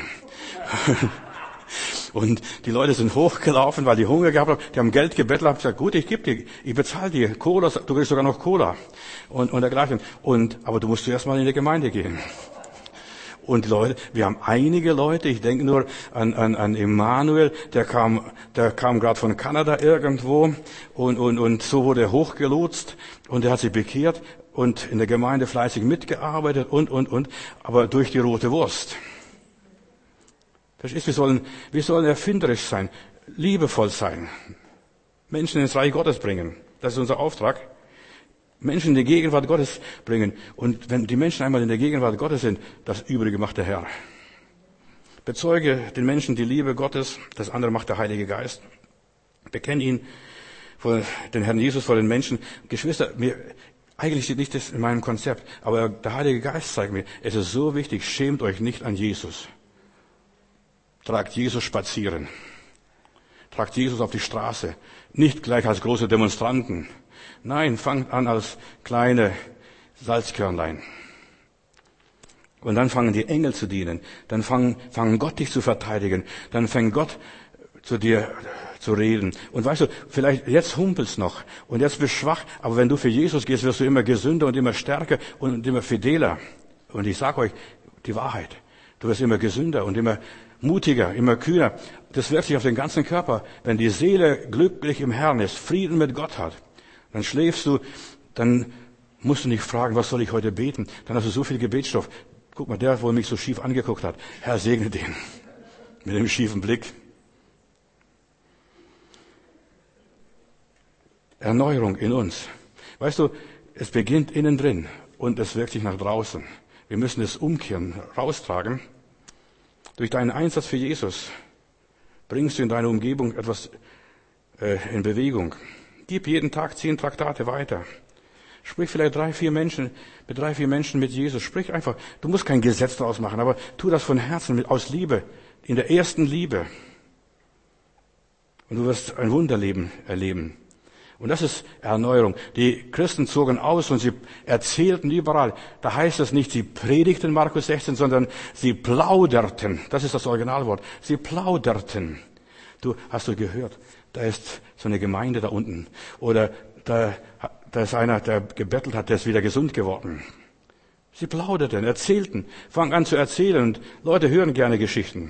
Und die Leute sind hochgelaufen, weil die Hunger gehabt haben, die haben Geld gebettelt, haben gesagt, gut, ich bezahle dir Cola, du kriegst sogar noch Cola und dergleichen. Aber du musst zuerst mal in die Gemeinde gehen. Und die Leute, wir haben einige Leute, ich denke nur an Emanuel, der kam gerade von Kanada irgendwo und so wurde er hochgelotst und er hat sich bekehrt und in der Gemeinde fleißig mitgearbeitet aber durch die rote Wurst. Verstehst du, wir sollen erfinderisch sein, liebevoll sein, Menschen ins Reich Gottes bringen. Das ist unser Auftrag. Menschen in die Gegenwart Gottes bringen. Und wenn die Menschen einmal in der Gegenwart Gottes sind, das Übrige macht der Herr. Bezeuge den Menschen die Liebe Gottes, das andere macht der Heilige Geist. Bekenne ihn vor den Herrn Jesus, vor den Menschen. Geschwister, eigentlich steht nicht das in meinem Konzept, aber der Heilige Geist zeigt mir, es ist so wichtig, schämt euch nicht an Jesus. tragt Jesus spazieren. Tragt Jesus auf die Straße. Nicht gleich als große Demonstranten. Nein, fangt an als kleine Salzkörnlein. Und dann fangen die Engel zu dienen. Dann fangen Gott dich zu verteidigen. Dann fängt Gott zu dir zu reden. Und weißt du, vielleicht jetzt humpelst noch und jetzt bist du schwach, aber wenn du für Jesus gehst, wirst du immer gesünder und immer stärker und immer fideler. Und ich sage euch die Wahrheit. Du wirst immer gesünder und immer mutiger, immer kühner. Das wirkt sich auf den ganzen Körper. Wenn die Seele glücklich im Herrn ist, Frieden mit Gott hat, dann schläfst du, dann musst du nicht fragen, was soll ich heute beten? Dann hast du so viel Gebetsstoff. Guck mal, der, wo mich so schief angeguckt hat. Herr, segne den. Mit dem schiefen Blick. Erneuerung in uns. Weißt du, es beginnt innen drin und es wirkt sich nach draußen. Wir müssen es umkehren, raustragen. Durch deinen Einsatz für Jesus bringst du in deiner Umgebung etwas in Bewegung. Gib jeden Tag 10 Traktate weiter. Sprich vielleicht 3-4 Menschen mit Jesus. Sprich einfach. Du musst kein Gesetz daraus machen, aber tu das von Herzen, aus Liebe, in der ersten Liebe. Und du wirst ein Wunderleben erleben. Und das ist Erneuerung. Die Christen zogen aus und sie erzählten überall. Da heißt es nicht, sie predigten, Markus 16, sondern sie plauderten. Das ist das Originalwort. Sie plauderten. Hast du gehört? Da ist so eine Gemeinde da unten. Oder da ist einer, der gebettelt hat, der ist wieder gesund geworden. Sie plauderten, erzählten, fangen an zu erzählen und Leute hören gerne Geschichten.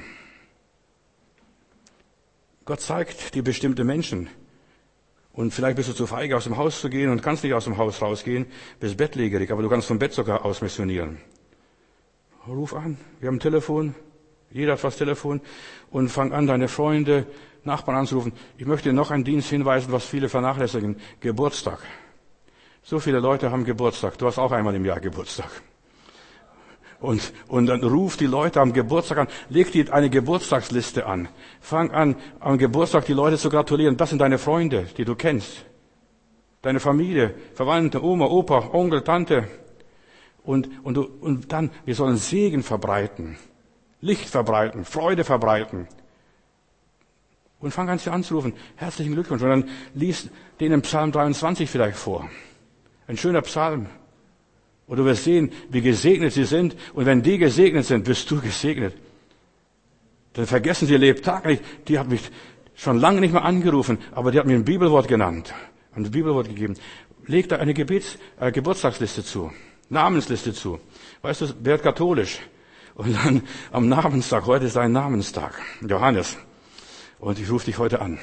Gott zeigt dir bestimmte Menschen. Und vielleicht bist du zu feige, aus dem Haus zu gehen und kannst nicht aus dem Haus rausgehen, bist bettlägerig, aber du kannst vom Bett sogar aus missionieren. Ruf an, wir haben ein Telefon, jeder hat fast Telefon und fang an, deine Freunde, Nachbarn anzurufen. Ich möchte noch einen Dienst hinweisen, was viele vernachlässigen. Geburtstag. So viele Leute haben Geburtstag. Du hast auch einmal im Jahr Geburtstag. Und dann ruf die Leute am Geburtstag an, leg dir eine Geburtstagsliste an. Fang an, am Geburtstag die Leute zu gratulieren. Das sind deine Freunde, die du kennst. Deine Familie, Verwandte, Oma, Opa, Onkel, Tante. Und dann, wir sollen Segen verbreiten, Licht verbreiten, Freude verbreiten. Und fang an, sie anzurufen. Herzlichen Glückwunsch. Und dann lies denen Psalm 23 vielleicht vor. Ein schöner Psalm. Und du wirst sehen, wie gesegnet sie sind. Und wenn die gesegnet sind, bist du gesegnet. Dann vergessen sie ihr Lebtag nicht. Die hat mich schon lange nicht mehr angerufen, aber die hat mir ein Bibelwort genannt. Ein Bibelwort gegeben. Leg da eine Geburtstagsliste zu. Namensliste zu. Weißt du, werd katholisch. Und dann am Namenstag, heute ist dein Namenstag. Johannes. Und ich rufe dich heute an.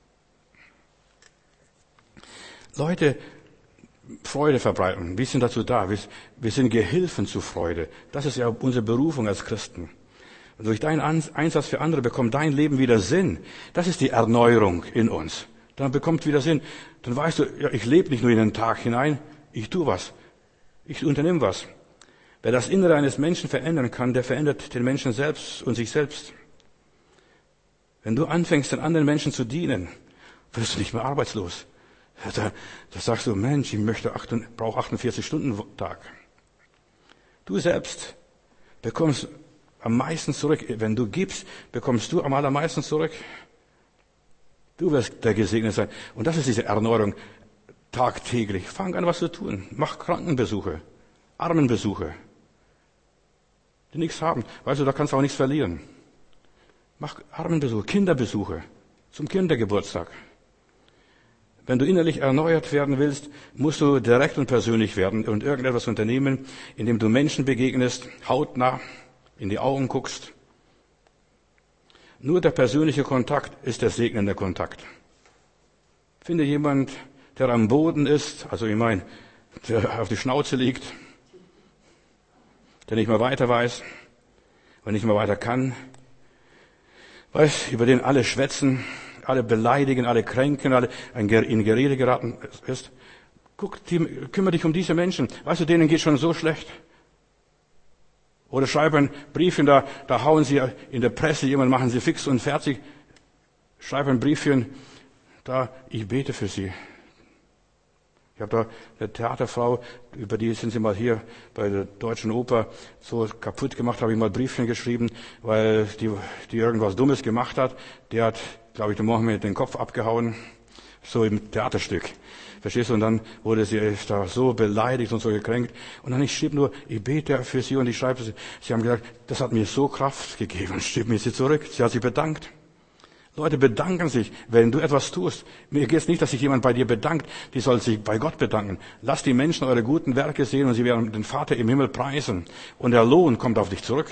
Leute, Freude verbreiten. Wir sind dazu da. Wir sind Gehilfen zu Freude. Das ist ja unsere Berufung als Christen. Und durch deinen Einsatz für andere bekommt dein Leben wieder Sinn. Das ist die Erneuerung in uns. Dann bekommt wieder Sinn. Dann weißt du, ja, ich lebe nicht nur in den Tag hinein. Ich tue was. Ich unternehme was. Wer das Innere eines Menschen verändern kann, der verändert den Menschen selbst und sich selbst. Wenn du anfängst, den anderen Menschen zu dienen, wirst du nicht mehr arbeitslos. Da sagst du, Mensch, ich brauche 48-Stunden-Tag. Du selbst bekommst am meisten zurück. Wenn du gibst, bekommst du am allermeisten zurück. Du wirst der Gesegnet sein. Und das ist diese Erneuerung tagtäglich. Fang an, was zu tun. Mach Krankenbesuche, Armenbesuche, die nichts haben. Weißt du, da kannst du auch nichts verlieren. Mach Armenbesuche, Kinderbesuche zum Kindergeburtstag. Wenn du innerlich erneuert werden willst, musst du direkt und persönlich werden und irgendetwas unternehmen, indem du Menschen begegnest, hautnah in die Augen guckst. Nur der persönliche Kontakt ist der segnende Kontakt. Finde jemand, der am Boden ist, also ich meine, der auf die Schnauze liegt, der nicht mehr weiter weiß und nicht mehr weiter kann, über den alle schwätzen, alle beleidigen, alle kränken, alle in Gerede geraten ist. Kümmere dich um diese Menschen. Weißt du, denen geht schon so schlecht. Oder schreib ein Briefchen, da hauen sie in der Presse jemand, machen sie fix und fertig. Schreib ein Briefchen, ich bete für sie. Ich habe da eine Theaterfrau, über die sind sie mal hier bei der Deutschen Oper so kaputt gemacht, habe ich mal Briefchen geschrieben, weil die irgendwas Dummes gemacht hat. Der hat, glaube ich, den Morgen mir den Kopf abgehauen, so im Theaterstück. Verstehst du? Und dann wurde sie da so beleidigt und so gekränkt. Und dann ich schrieb nur, ich bete für sie und ich schreibe, sie haben gesagt, das hat mir so Kraft gegeben. Und schrieb mir sie zurück. Sie hat sich bedankt. Leute bedanken sich, wenn du etwas tust. Mir geht es nicht, dass sich jemand bei dir bedankt. Die soll sich bei Gott bedanken. Lasst die Menschen eure guten Werke sehen und sie werden den Vater im Himmel preisen. Und der Lohn kommt auf dich zurück.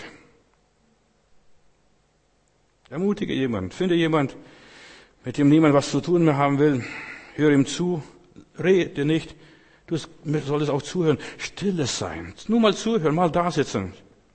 Ermutige jemand. Finde jemand, mit dem niemand was zu tun mehr haben will. Hör ihm zu. Rede nicht. Du solltest auch zuhören. Stilles sein. Nur mal zuhören, mal da sitzen.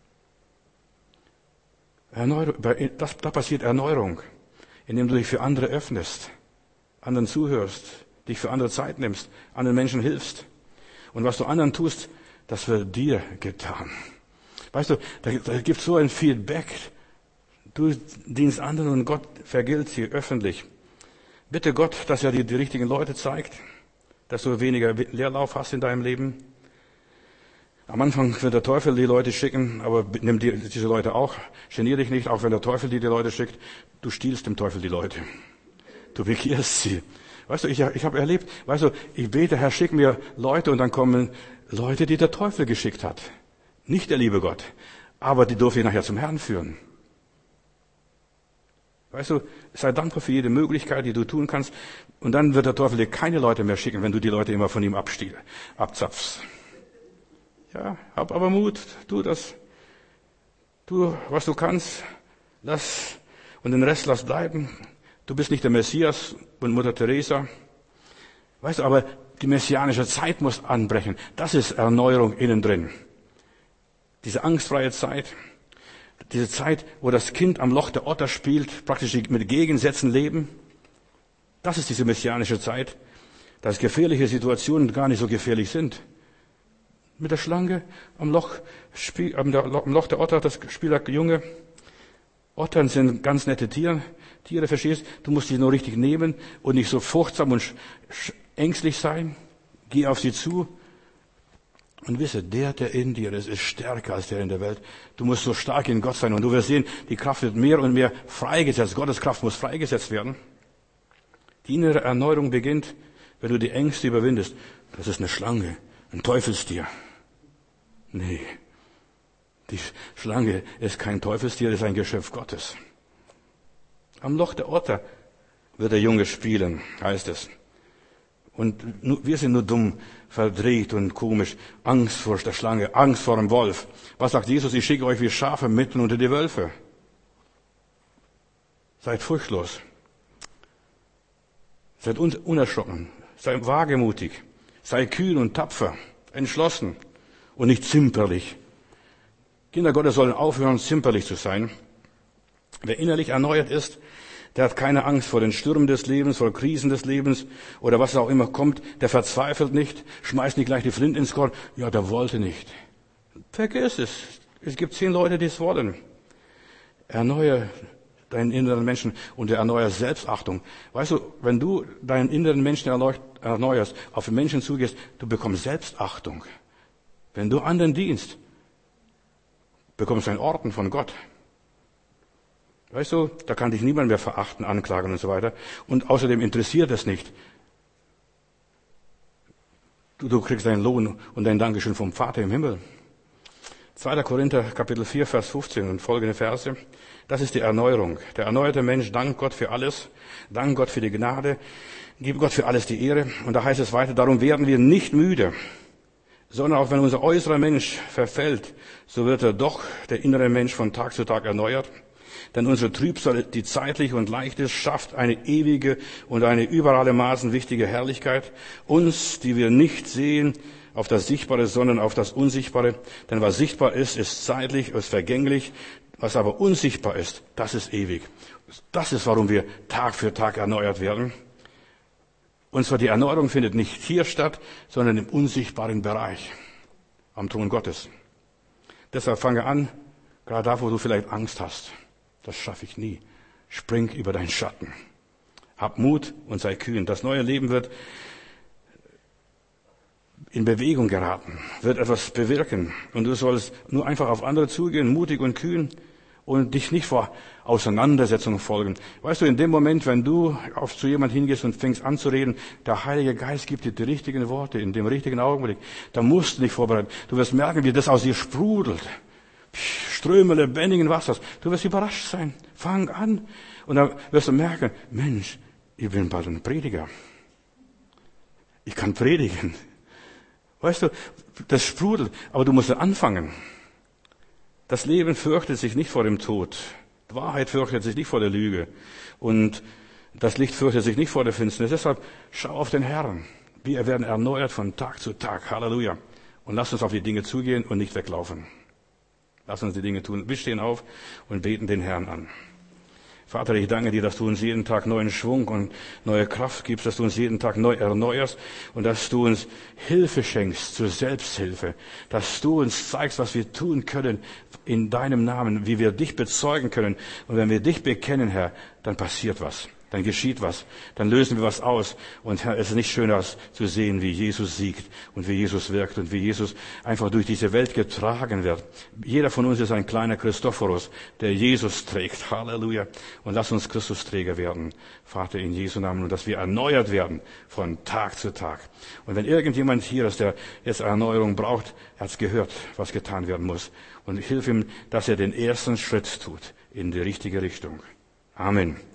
Da passiert Erneuerung, indem du dich für andere öffnest, anderen zuhörst, dich für andere Zeit nimmst, anderen Menschen hilfst. Und was du anderen tust, das wird dir getan. Weißt du, da gibt es so ein Feedback. Du dienst anderen und Gott vergilt sie öffentlich. Bitte Gott, dass er dir die richtigen Leute zeigt, dass du weniger Leerlauf hast in deinem Leben. Am Anfang wird der Teufel die Leute schicken, aber nimm diese Leute auch. Genier dich nicht, auch wenn der Teufel dir die Leute schickt. Du stiehlst dem Teufel die Leute. Du bekehrst sie. Weißt du, ich habe erlebt, ich bete, Herr, schick mir Leute und dann kommen Leute, die der Teufel geschickt hat. Nicht der liebe Gott, aber die durfte ich nachher zum Herrn führen. Weißt du, sei dankbar für jede Möglichkeit, die du tun kannst. Und dann wird der Teufel dir keine Leute mehr schicken, wenn du die Leute immer von ihm abzapfst. Ja, hab aber Mut, tu das. Tu, was du kannst, und den Rest lass bleiben. Du bist nicht der Messias und Mutter Teresa. Weißt du, aber die messianische Zeit muss anbrechen. Das ist Erneuerung innen drin. Diese angstfreie Zeit. Diese Zeit, wo das Kind am Loch der Otter spielt, praktisch mit Gegensätzen leben, das ist diese messianische Zeit, dass gefährliche Situationen gar nicht so gefährlich sind. Mit der Schlange am Loch der Otter, das spielt der Junge. Ottern sind ganz nette Tiere, verstehst? Du musst sie nur richtig nehmen und nicht so furchtsam und ängstlich sein. Geh auf sie zu. Und wisse, der in dir ist stärker als der in der Welt. Du musst so stark in Gott sein und du wirst sehen, die Kraft wird mehr und mehr freigesetzt. Gottes Kraft muss freigesetzt werden. Die innere Erneuerung beginnt, wenn du die Ängste überwindest. Das ist eine Schlange, ein Teufelstier. Nee, die Schlange ist kein Teufelstier, das ist ein Geschöpf Gottes. Am Loch der Otter wird der Junge spielen, heißt es. Und wir sind nur dumm, verdreht und komisch. Angst vor der Schlange, Angst vor dem Wolf. Was sagt Jesus? Ich schicke euch wie Schafe mitten unter die Wölfe. Seid furchtlos. Seid unerschrocken. Seid wagemutig. Sei kühn und tapfer. Entschlossen. Und nicht zimperlich. Kinder Gottes sollen aufhören, zimperlich zu sein. Wer innerlich erneuert ist, der hat keine Angst vor den Stürmen des Lebens, vor Krisen des Lebens oder was auch immer kommt. Der verzweifelt nicht, schmeißt nicht gleich die Flinte ins Korn. Ja, der wollte nicht. Vergiss es. Es gibt 10 Leute, die es wollen. Erneuere deinen inneren Menschen und erneuere Selbstachtung. Weißt du, wenn du deinen inneren Menschen erneuerst, auf den Menschen zugehst, du bekommst Selbstachtung. Wenn du anderen dienst, bekommst du einen Orden von Gott. Weißt du, da kann dich niemand mehr verachten, anklagen und so weiter. Und außerdem interessiert es nicht. Du kriegst deinen Lohn und dein Dankeschön vom Vater im Himmel. 2. Korinther, Kapitel 4, Vers 15 und folgende Verse. Das ist die Erneuerung. Der erneuerte Mensch dankt Gott für alles, dankt Gott für die Gnade, gibt Gott für alles die Ehre. Und da heißt es weiter, darum werden wir nicht müde, sondern auch wenn unser äußerer Mensch verfällt, so wird doch der innere Mensch von Tag zu Tag erneuert. Denn unsere Trübsal, die zeitlich und leicht ist, schafft eine ewige und eine über alle Maßen wichtige Herrlichkeit. Uns, die wir nicht sehen auf das Sichtbare, sondern auf das Unsichtbare. Denn was sichtbar ist, ist zeitlich, ist vergänglich. Was aber unsichtbar ist, das ist ewig. Das ist, warum wir Tag für Tag erneuert werden. Und zwar die Erneuerung findet nicht hier statt, sondern im unsichtbaren Bereich, am Thron Gottes. Deshalb fange an, gerade da, wo du vielleicht Angst hast. Das schaffe ich nie. Spring über deinen Schatten. Hab Mut und sei kühn. Das neue Leben wird in Bewegung geraten, wird etwas bewirken. Und du sollst nur einfach auf andere zugehen, mutig und kühn und dich nicht vor Auseinandersetzungen folgen. Weißt du, in dem Moment, wenn du zu jemand hingehst und fängst an zu reden, der Heilige Geist gibt dir die richtigen Worte in dem richtigen Augenblick. Da musst du dich vorbereiten. Du wirst merken, wie das aus dir sprudelt. Ströme lebendigen Wassers. Du wirst überrascht sein. Fang an. Und dann wirst du merken, Mensch, ich bin bald ein Prediger. Ich kann predigen. Weißt du, das sprudelt, aber du musst anfangen. Das Leben fürchtet sich nicht vor dem Tod. Die Wahrheit fürchtet sich nicht vor der Lüge. Und das Licht fürchtet sich nicht vor der Finsternis. Deshalb schau auf den Herrn. Wir werden erneuert von Tag zu Tag. Halleluja. Und lass uns auf die Dinge zugehen und nicht weglaufen. Lass uns die Dinge tun. Wir stehen auf und beten den Herrn an. Vater, ich danke dir, dass du uns jeden Tag neuen Schwung und neue Kraft gibst, dass du uns jeden Tag neu erneuerst und dass du uns Hilfe schenkst zur Selbsthilfe, dass du uns zeigst, was wir tun können in deinem Namen, wie wir dich bezeugen können. Und wenn wir dich bekennen, Herr, dann passiert was. Dann geschieht was, dann lösen wir was aus. Und Herr, es ist nicht schöner zu sehen, wie Jesus siegt und wie Jesus wirkt und wie Jesus einfach durch diese Welt getragen wird. Jeder von uns ist ein kleiner Christophorus, der Jesus trägt. Halleluja. Und lass uns Christusträger werden, Vater, in Jesu Namen, und dass wir erneuert werden von Tag zu Tag. Und wenn irgendjemand hier ist, der jetzt Erneuerung braucht, er hat gehört, was getan werden muss. Und hilf ihm, dass er den ersten Schritt tut in die richtige Richtung. Amen.